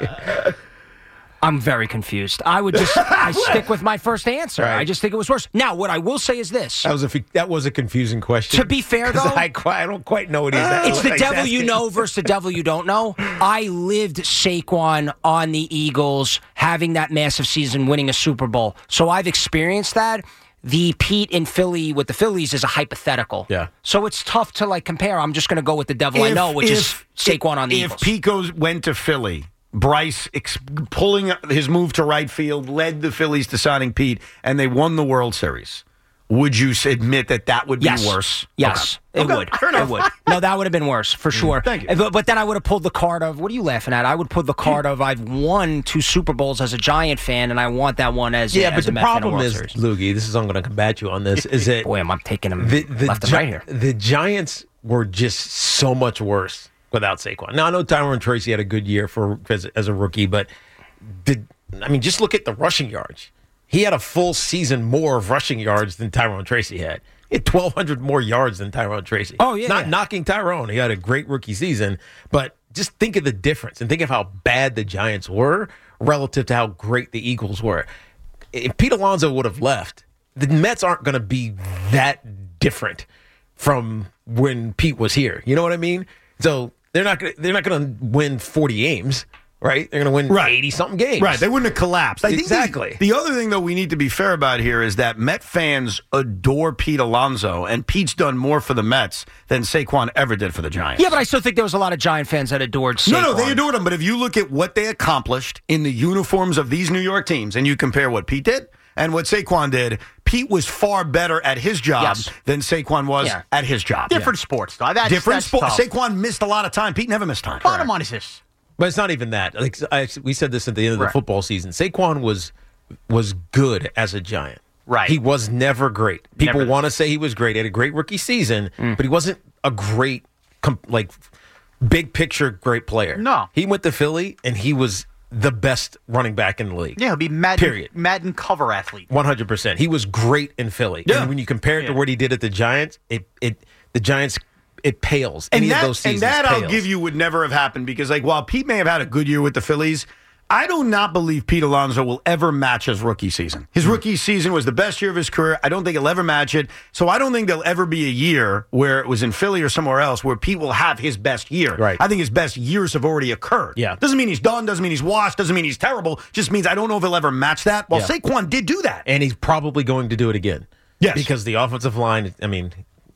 I'm very confused. I would just I stick with my first answer. Right. I just think it was worse. Now, what I will say is this. That was a that was a confusing question. To be fair, though, I, quite, I don't quite know what he's. It's what the he's devil asking. you know versus the devil you don't know. I lived Saquon on the Eagles, having that massive season, winning a Super Bowl. So I've experienced that. The Pete in Philly with the Phillies is a hypothetical. Yeah. So it's tough to like compare. I'm just going to go with the devil I If- know, which if- is Saquon on the if Eagles. If Pete goes, went to Philly, Bryce ex- pulling his move to right field led the Phillies to signing Pete, and they won the World Series. Would you s- admit that that would be Yes. worse? Yes, Okay. it Okay, would. fair enough. It would. No, that would have been worse for sure. Thank you. But, but then I would have pulled the card of what are you laughing at? I would pull the card of I've won two Super Bowls as a Giant fan, and I want that one as Yeah, a, but as a the Met fan in problem World is, Series. Loogie, this is I'm going to combat you on this. Is that boy, am I taking him the, the left and Gi- right here? The Giants were just so much worse without Saquon. Now I know Tyrone Tracy had a good year for as, as a rookie, but did I mean just look at the rushing yards. He had a full season more of rushing yards than Tyrone Tracy had. He had twelve hundred more yards than Tyrone Tracy. Oh, yeah, Not yeah. knocking Tyrone. He had a great rookie season, but just think of the difference and think of how bad the Giants were relative to how great the Eagles were. If Pete Alonso would have left, the Mets aren't going to be that different from when Pete was here. You know what I mean? So they're not gonna, they're not going to win forty games. Right? They're going to win eighty-something games. Right. They wouldn't have collapsed. I think exactly. The, the other thing, though, we need to be fair about here is that Met fans adore Pete Alonso, and Pete's done more for the Mets than Saquon ever did for the Giants. Yeah, but I still think there was a lot of Giant fans that adored Saquon. No, no, they adored him. But if you look at what they accomplished in the uniforms of these New York teams, and you compare what Pete did and what Saquon did, Pete was far better at his job Yes. than Saquon was Yeah. at his job. Different sports, though. That's, Different that's sport. tough. Saquon missed a lot of time. Pete never missed time. Bottom line is this. But it's not even that. Like I, we said this at the end of the Right. football season. Saquon was was good as a Giant. Right. He was never great. People Never. want to say he was great. He had a great rookie season, Mm. but he wasn't a great, com- like, big picture great player. No. He went to Philly, and he was the best running back in the league. Yeah, he'll be Madden, Period. Madden cover athlete. one hundred percent. He was great in Philly. Yeah. And when you compare it to Yeah. what he did at the Giants, it it the Giants, it pales. And Any that, of those and seasons that I'll pales. give you would never have happened because, like, while Pete may have had a good year with the Phillies, I do not believe Pete Alonso will ever match his rookie season. His rookie season was the best year of his career. I don't think he'll ever match it. So I don't think there'll ever be a year where it was in Philly or somewhere else where Pete will have his best year. Right. I think his best years have already occurred. Yeah. Doesn't mean he's done, doesn't mean he's washed, doesn't mean he's terrible. Just means I don't know if he'll ever match that. Well, Yeah. Saquon did do that. And he's probably going to do it again. Yes. Because the offensive line, I mean,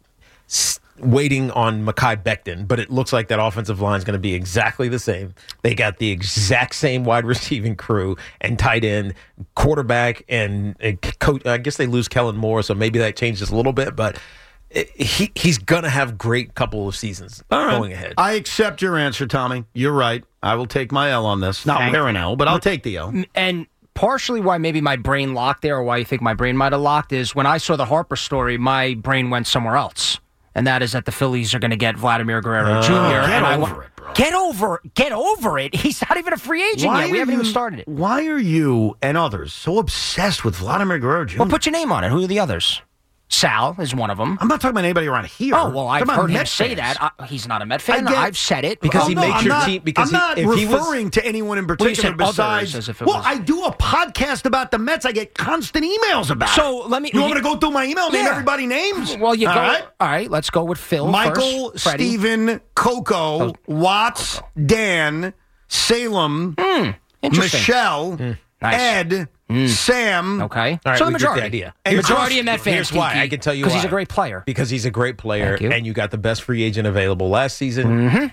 s- waiting on Mekhi Becton, but it looks like that offensive line is going to be exactly the same. They got the exact same wide receiving crew and tight end, quarterback, and, and coach. I guess they lose Kellen Moore, so maybe that changes a little bit, but it, he he's going to have great couple of seasons All right. going ahead. I accept your answer, Tommy. You're right. I will take my L on this. Not Thank where an L, but I'll take the L. And partially why maybe my brain locked there, or why you think my brain might have locked, is when I saw the Harper story, my brain went somewhere else. And that is that the Phillies are going to get Vladimir Guerrero Oh, Junior get and I over wa- it, bro. Get over it. Get over it. He's not even a free agent Why yet. We are haven't even you- started it. Why are you and others so obsessed with Vladimir Guerrero Junior? Well, put your name on it. Who are the others? Sal is one of them. I'm not talking about anybody around here. Oh, well, I've I'm talking heard about him Met say fans. that. I, he's not a Met fan. I get- I've said it. Because Oh, he no, makes I'm your not, team- because I'm not he- if he was- referring to anyone in Well, you particular said others, besides. as if it well, was- I do a podcast about the Mets. I get constant emails about. So it. let me- You want me to go through my email? Name Yeah. everybody names. Well, you All go. right? All right, let's go with Phil Michael, first. Freddie. Stephen, Coco, Watts, Dan, Salem, interesting. Michelle, Nice. Ed, Sam. Okay. All right, so the we get majority. the idea. The majority of Met fans. Here's why. I can tell you Because why. he's a great player. Because he's a great player, Thank you. and you got the best free agent available last season. Mm-hmm.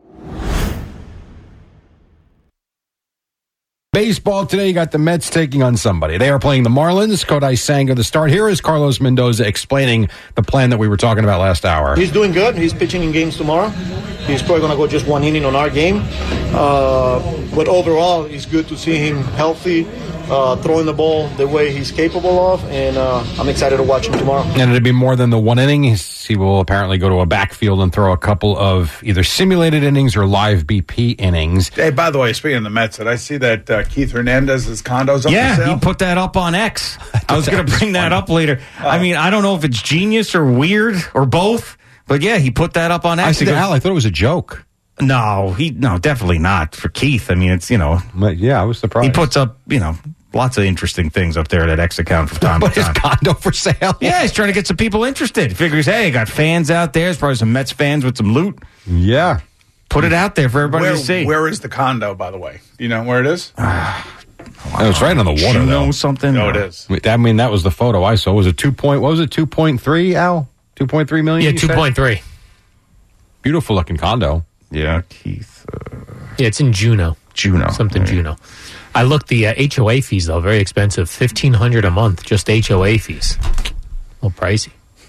Baseball today, you got the Mets taking on somebody. They are playing the Marlins. Kodai Senga, the start. Here is Carlos Mendoza explaining the plan that we were talking about last hour. He's doing good. He's pitching in games tomorrow. He's probably going to go just one inning on our game. Uh, but overall, it's good to see him healthy, uh, throwing the ball the way he's capable of, and uh, I'm excited to watch him tomorrow. And it'll be more than the one inning. He's, he will apparently go to a backfield and throw a couple of either simulated innings or live B P innings. Hey, by the way, speaking of the Mets, did I see that uh, Keith Hernandez's condo's up yeah, for sale? he put that up on X. I was going to bring that up later. I mean, I don't know if it's genius or weird or both, but yeah, he put that up on X. I said, Al, I thought it was a joke. No, he no, definitely not for Keith. I mean, it's, you know. Yeah, I was surprised. He puts up, you know, lots of interesting things up there at that X account from time But to his time. condo for sale? Yeah, he's trying to get some people interested. He figures, hey, got fans out there. There's probably some Mets fans with some loot. Yeah. Put it out there for everybody where, to see. Where is the condo, by the way? Do you know where it is? Oh, it's right on the water, you though. know something? No, it is. I mean, that was the photo I saw. Was it two point? What was it? Two point three? Al? Two point three million? Yeah, you said? two point three. Beautiful looking condo. Yeah, Keith. Uh, Yeah, it's in Juneau. Juneau. Something Right. Juneau. I looked, the uh, H O A fees, though, very expensive. fifteen hundred dollars a month, just H O A fees. A little pricey.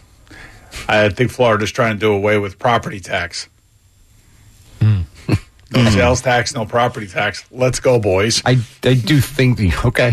I think Florida's trying to do away with property tax. Hmm. No sales tax, no property tax. Let's go, boys. I, I do think the okay.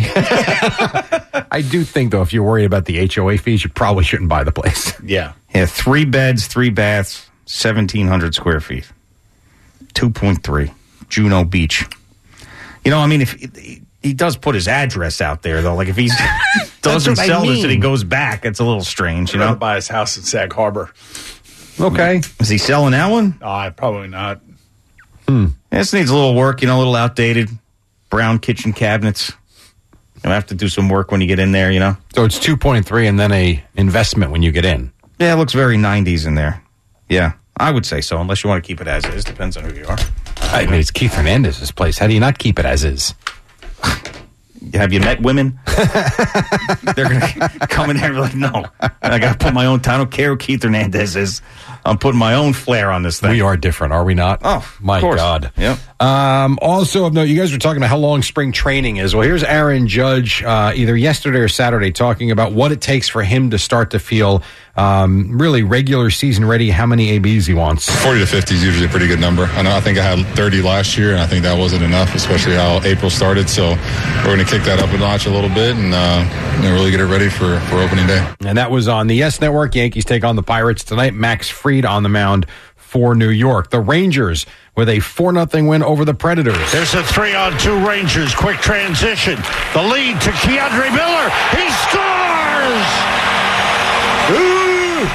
I do think though, if you're worried about the H O A fees, you probably shouldn't buy the place. Yeah. Yeah, three beds, three baths, seventeen hundred square feet. two point three. Juneau Beach. You know, I mean, if he, he does put his address out there, though, like if he doesn't what I sell this mean. and he goes back, it's a little strange, you I'd rather know? buy his house in Sag Harbor. Okay. Is he selling that one? Uh, probably not. Hmm. This needs a little work, you know, a little outdated. Brown kitchen cabinets. You'll have to do some work when you get in there, you know? So it's two point three and then a investment when you get in. Yeah, it looks very nineties in there. Yeah, I would say so, unless you want to keep it as is. Depends on who you are. I mean, it's Keith Hernandez's place. How do you not keep it as is? Have you met women? They're going to come in there and be like, no, I got to put my own time. I don't care who Keith Hernandez is. I'm putting my own flair on this thing. We are different, are we not? Oh, my of course. God. Yep. Um, also, of note, you guys were talking about how long spring training is. Well, here's Aaron Judge, uh, either yesterday or Saturday, talking about what it takes for him to start to feel um, really regular season ready, how many A Bs he wants. forty to fifty is usually a pretty good number. I know I think I had thirty last year, and I think that wasn't enough, especially how April started. So we're going to kick that up a notch a little bit and uh, you know, really get it ready for, for opening day. And that was on the Yes Network. Yankees take on the Pirates tonight. Max Fried on the mound for New York. The Rangers with a four nothing win over the Predators. There's a three-on-two Rangers. Quick transition. The lead to Keandre Miller. He scores! Ooh!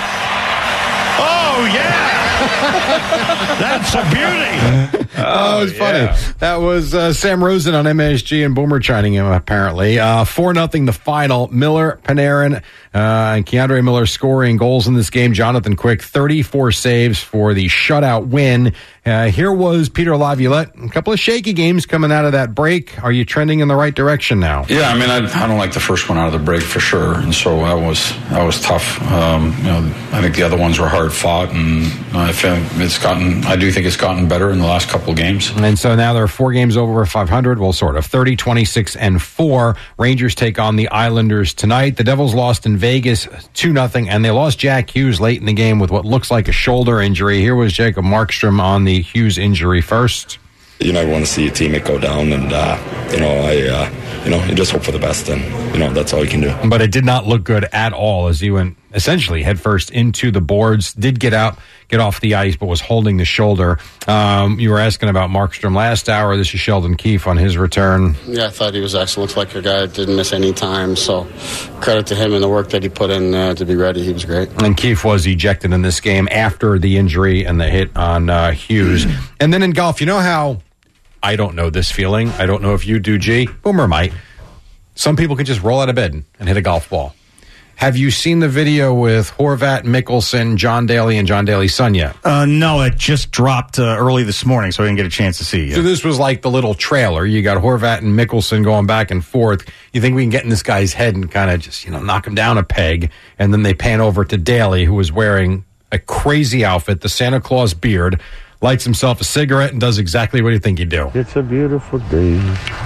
Oh, yeah! That's a beauty. Oh, it was funny. yeah. That was uh, Sam Rosen on M S G and Boomer chiming him, apparently. Uh, four nothing the final. Miller, Panarin, uh, and Keandre Miller scoring goals in this game. Jonathan Quick, thirty-four saves for the shutout win. Uh, here was Peter Laviolette. A couple of shaky games coming out of that break. Are you trending in the right direction now? Yeah, I mean, I, I don't like the first one out of the break for sure, and so that was that was tough. Um, you know, I think the other ones were hard fought, and I feel it's gotten. I do think it's gotten better in the last couple of games. And so now there are four games over five hundred. Well, sort of. thirty, twenty-six, and four. Rangers take on the Islanders tonight. The Devils lost in Vegas two nothing, and they lost Jack Hughes late in the game with what looks like a shoulder injury. Here was Jacob Markstrom on the Hughes injury first. You never want to see your teammate go down, and uh, you know, I, uh, you know, you just hope for the best, and you know, that's all you can do. But it did not look good at all as he went essentially headfirst into the boards. Did get out, get off the ice, but was holding the shoulder. Um, you were asking about Markstrom last hour. This is Sheldon Keefe on his return. Yeah, I thought he was excellent. Looks like a guy that didn't miss any time. So credit to him and the work that he put in uh, to be ready. He was great. And Keefe was ejected in this game after the injury and the hit on uh, Hughes. And then in golf, you know how I don't know this feeling. I don't know if you do, G. Boomer might. Some people can just roll out of bed and hit a golf ball. Have you seen the video with Horvat, Mickelson, John Daly, and John Daly's son yet? Uh, no, it just dropped uh, early this morning, so I didn't get a chance to see it. So this was like the little trailer. You got Horvat and Mickelson going back and forth. You think we can get in this guy's head and kind of just, you know, knock him down a peg. And then they pan over to Daly, who was wearing a crazy outfit, the Santa Claus beard, lights himself a cigarette, and does exactly what you think he'd do. It's a beautiful day.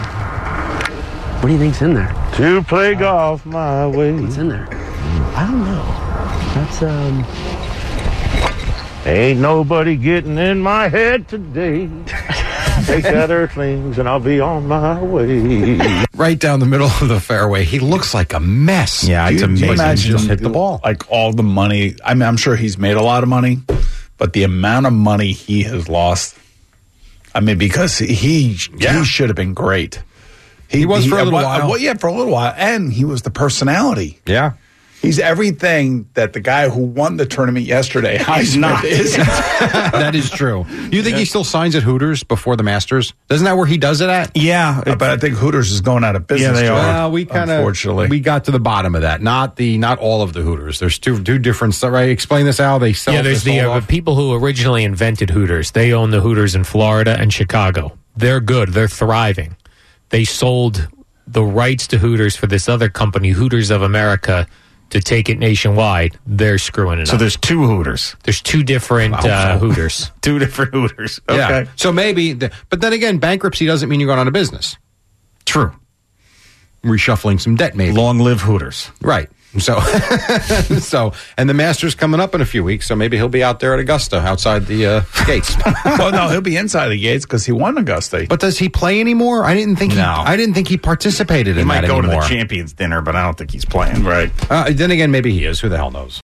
What do you think's in there? To play golf my way. What's in there? I don't know. That's, um... Ain't nobody getting in my head today. Take that earthlings and I'll be on my way. Right down the middle of the fairway. He looks like a mess. Yeah, Dude, it's amazing. he Imagine just hit the ball. Like all the money. I mean, I'm sure he's made a lot of money, but the amount of money he has lost. I mean, because he Yeah. he should have been great. He was for a little while. Well, yeah, for a little while, and he was the personality. Yeah. He's everything that the guy who won the tournament yesterday, He's not. isn't. That is true. You think he still signs at Hooters before the Masters? Isn't that where he does it at? Yeah, but I think Hooters is going out of business. Yeah, they Joe, are. Well, we kind of unfortunately we got to the bottom of that. Not the not all of the Hooters. There's two two different. Right? Explain this, Al. They sell. Yeah, there's this the all uh, off. people who originally invented Hooters. They own the Hooters in Florida and Chicago. They're good. They're thriving. They sold the rights to Hooters for this other company, Hooters of America, to take it nationwide. They're screwing it So up. there's two Hooters. There's two different uh, Hooters. Two different Hooters. Okay. Yeah. So maybe, the, but then again, bankruptcy doesn't mean you're going out of business. True. Reshuffling some debt, maybe. Long live Hooters. Right. So, so, and the Masters coming up in a few weeks, so maybe he'll be out there at Augusta, outside the uh, gates. Well, no, he'll be inside the gates because he won Augusta. But does he play anymore? I didn't think. He, No. I didn't think he participated He in might that go anymore. to the Champions dinner, but I don't think he's playing. Right. Uh, then again, maybe he is. Who the hell knows?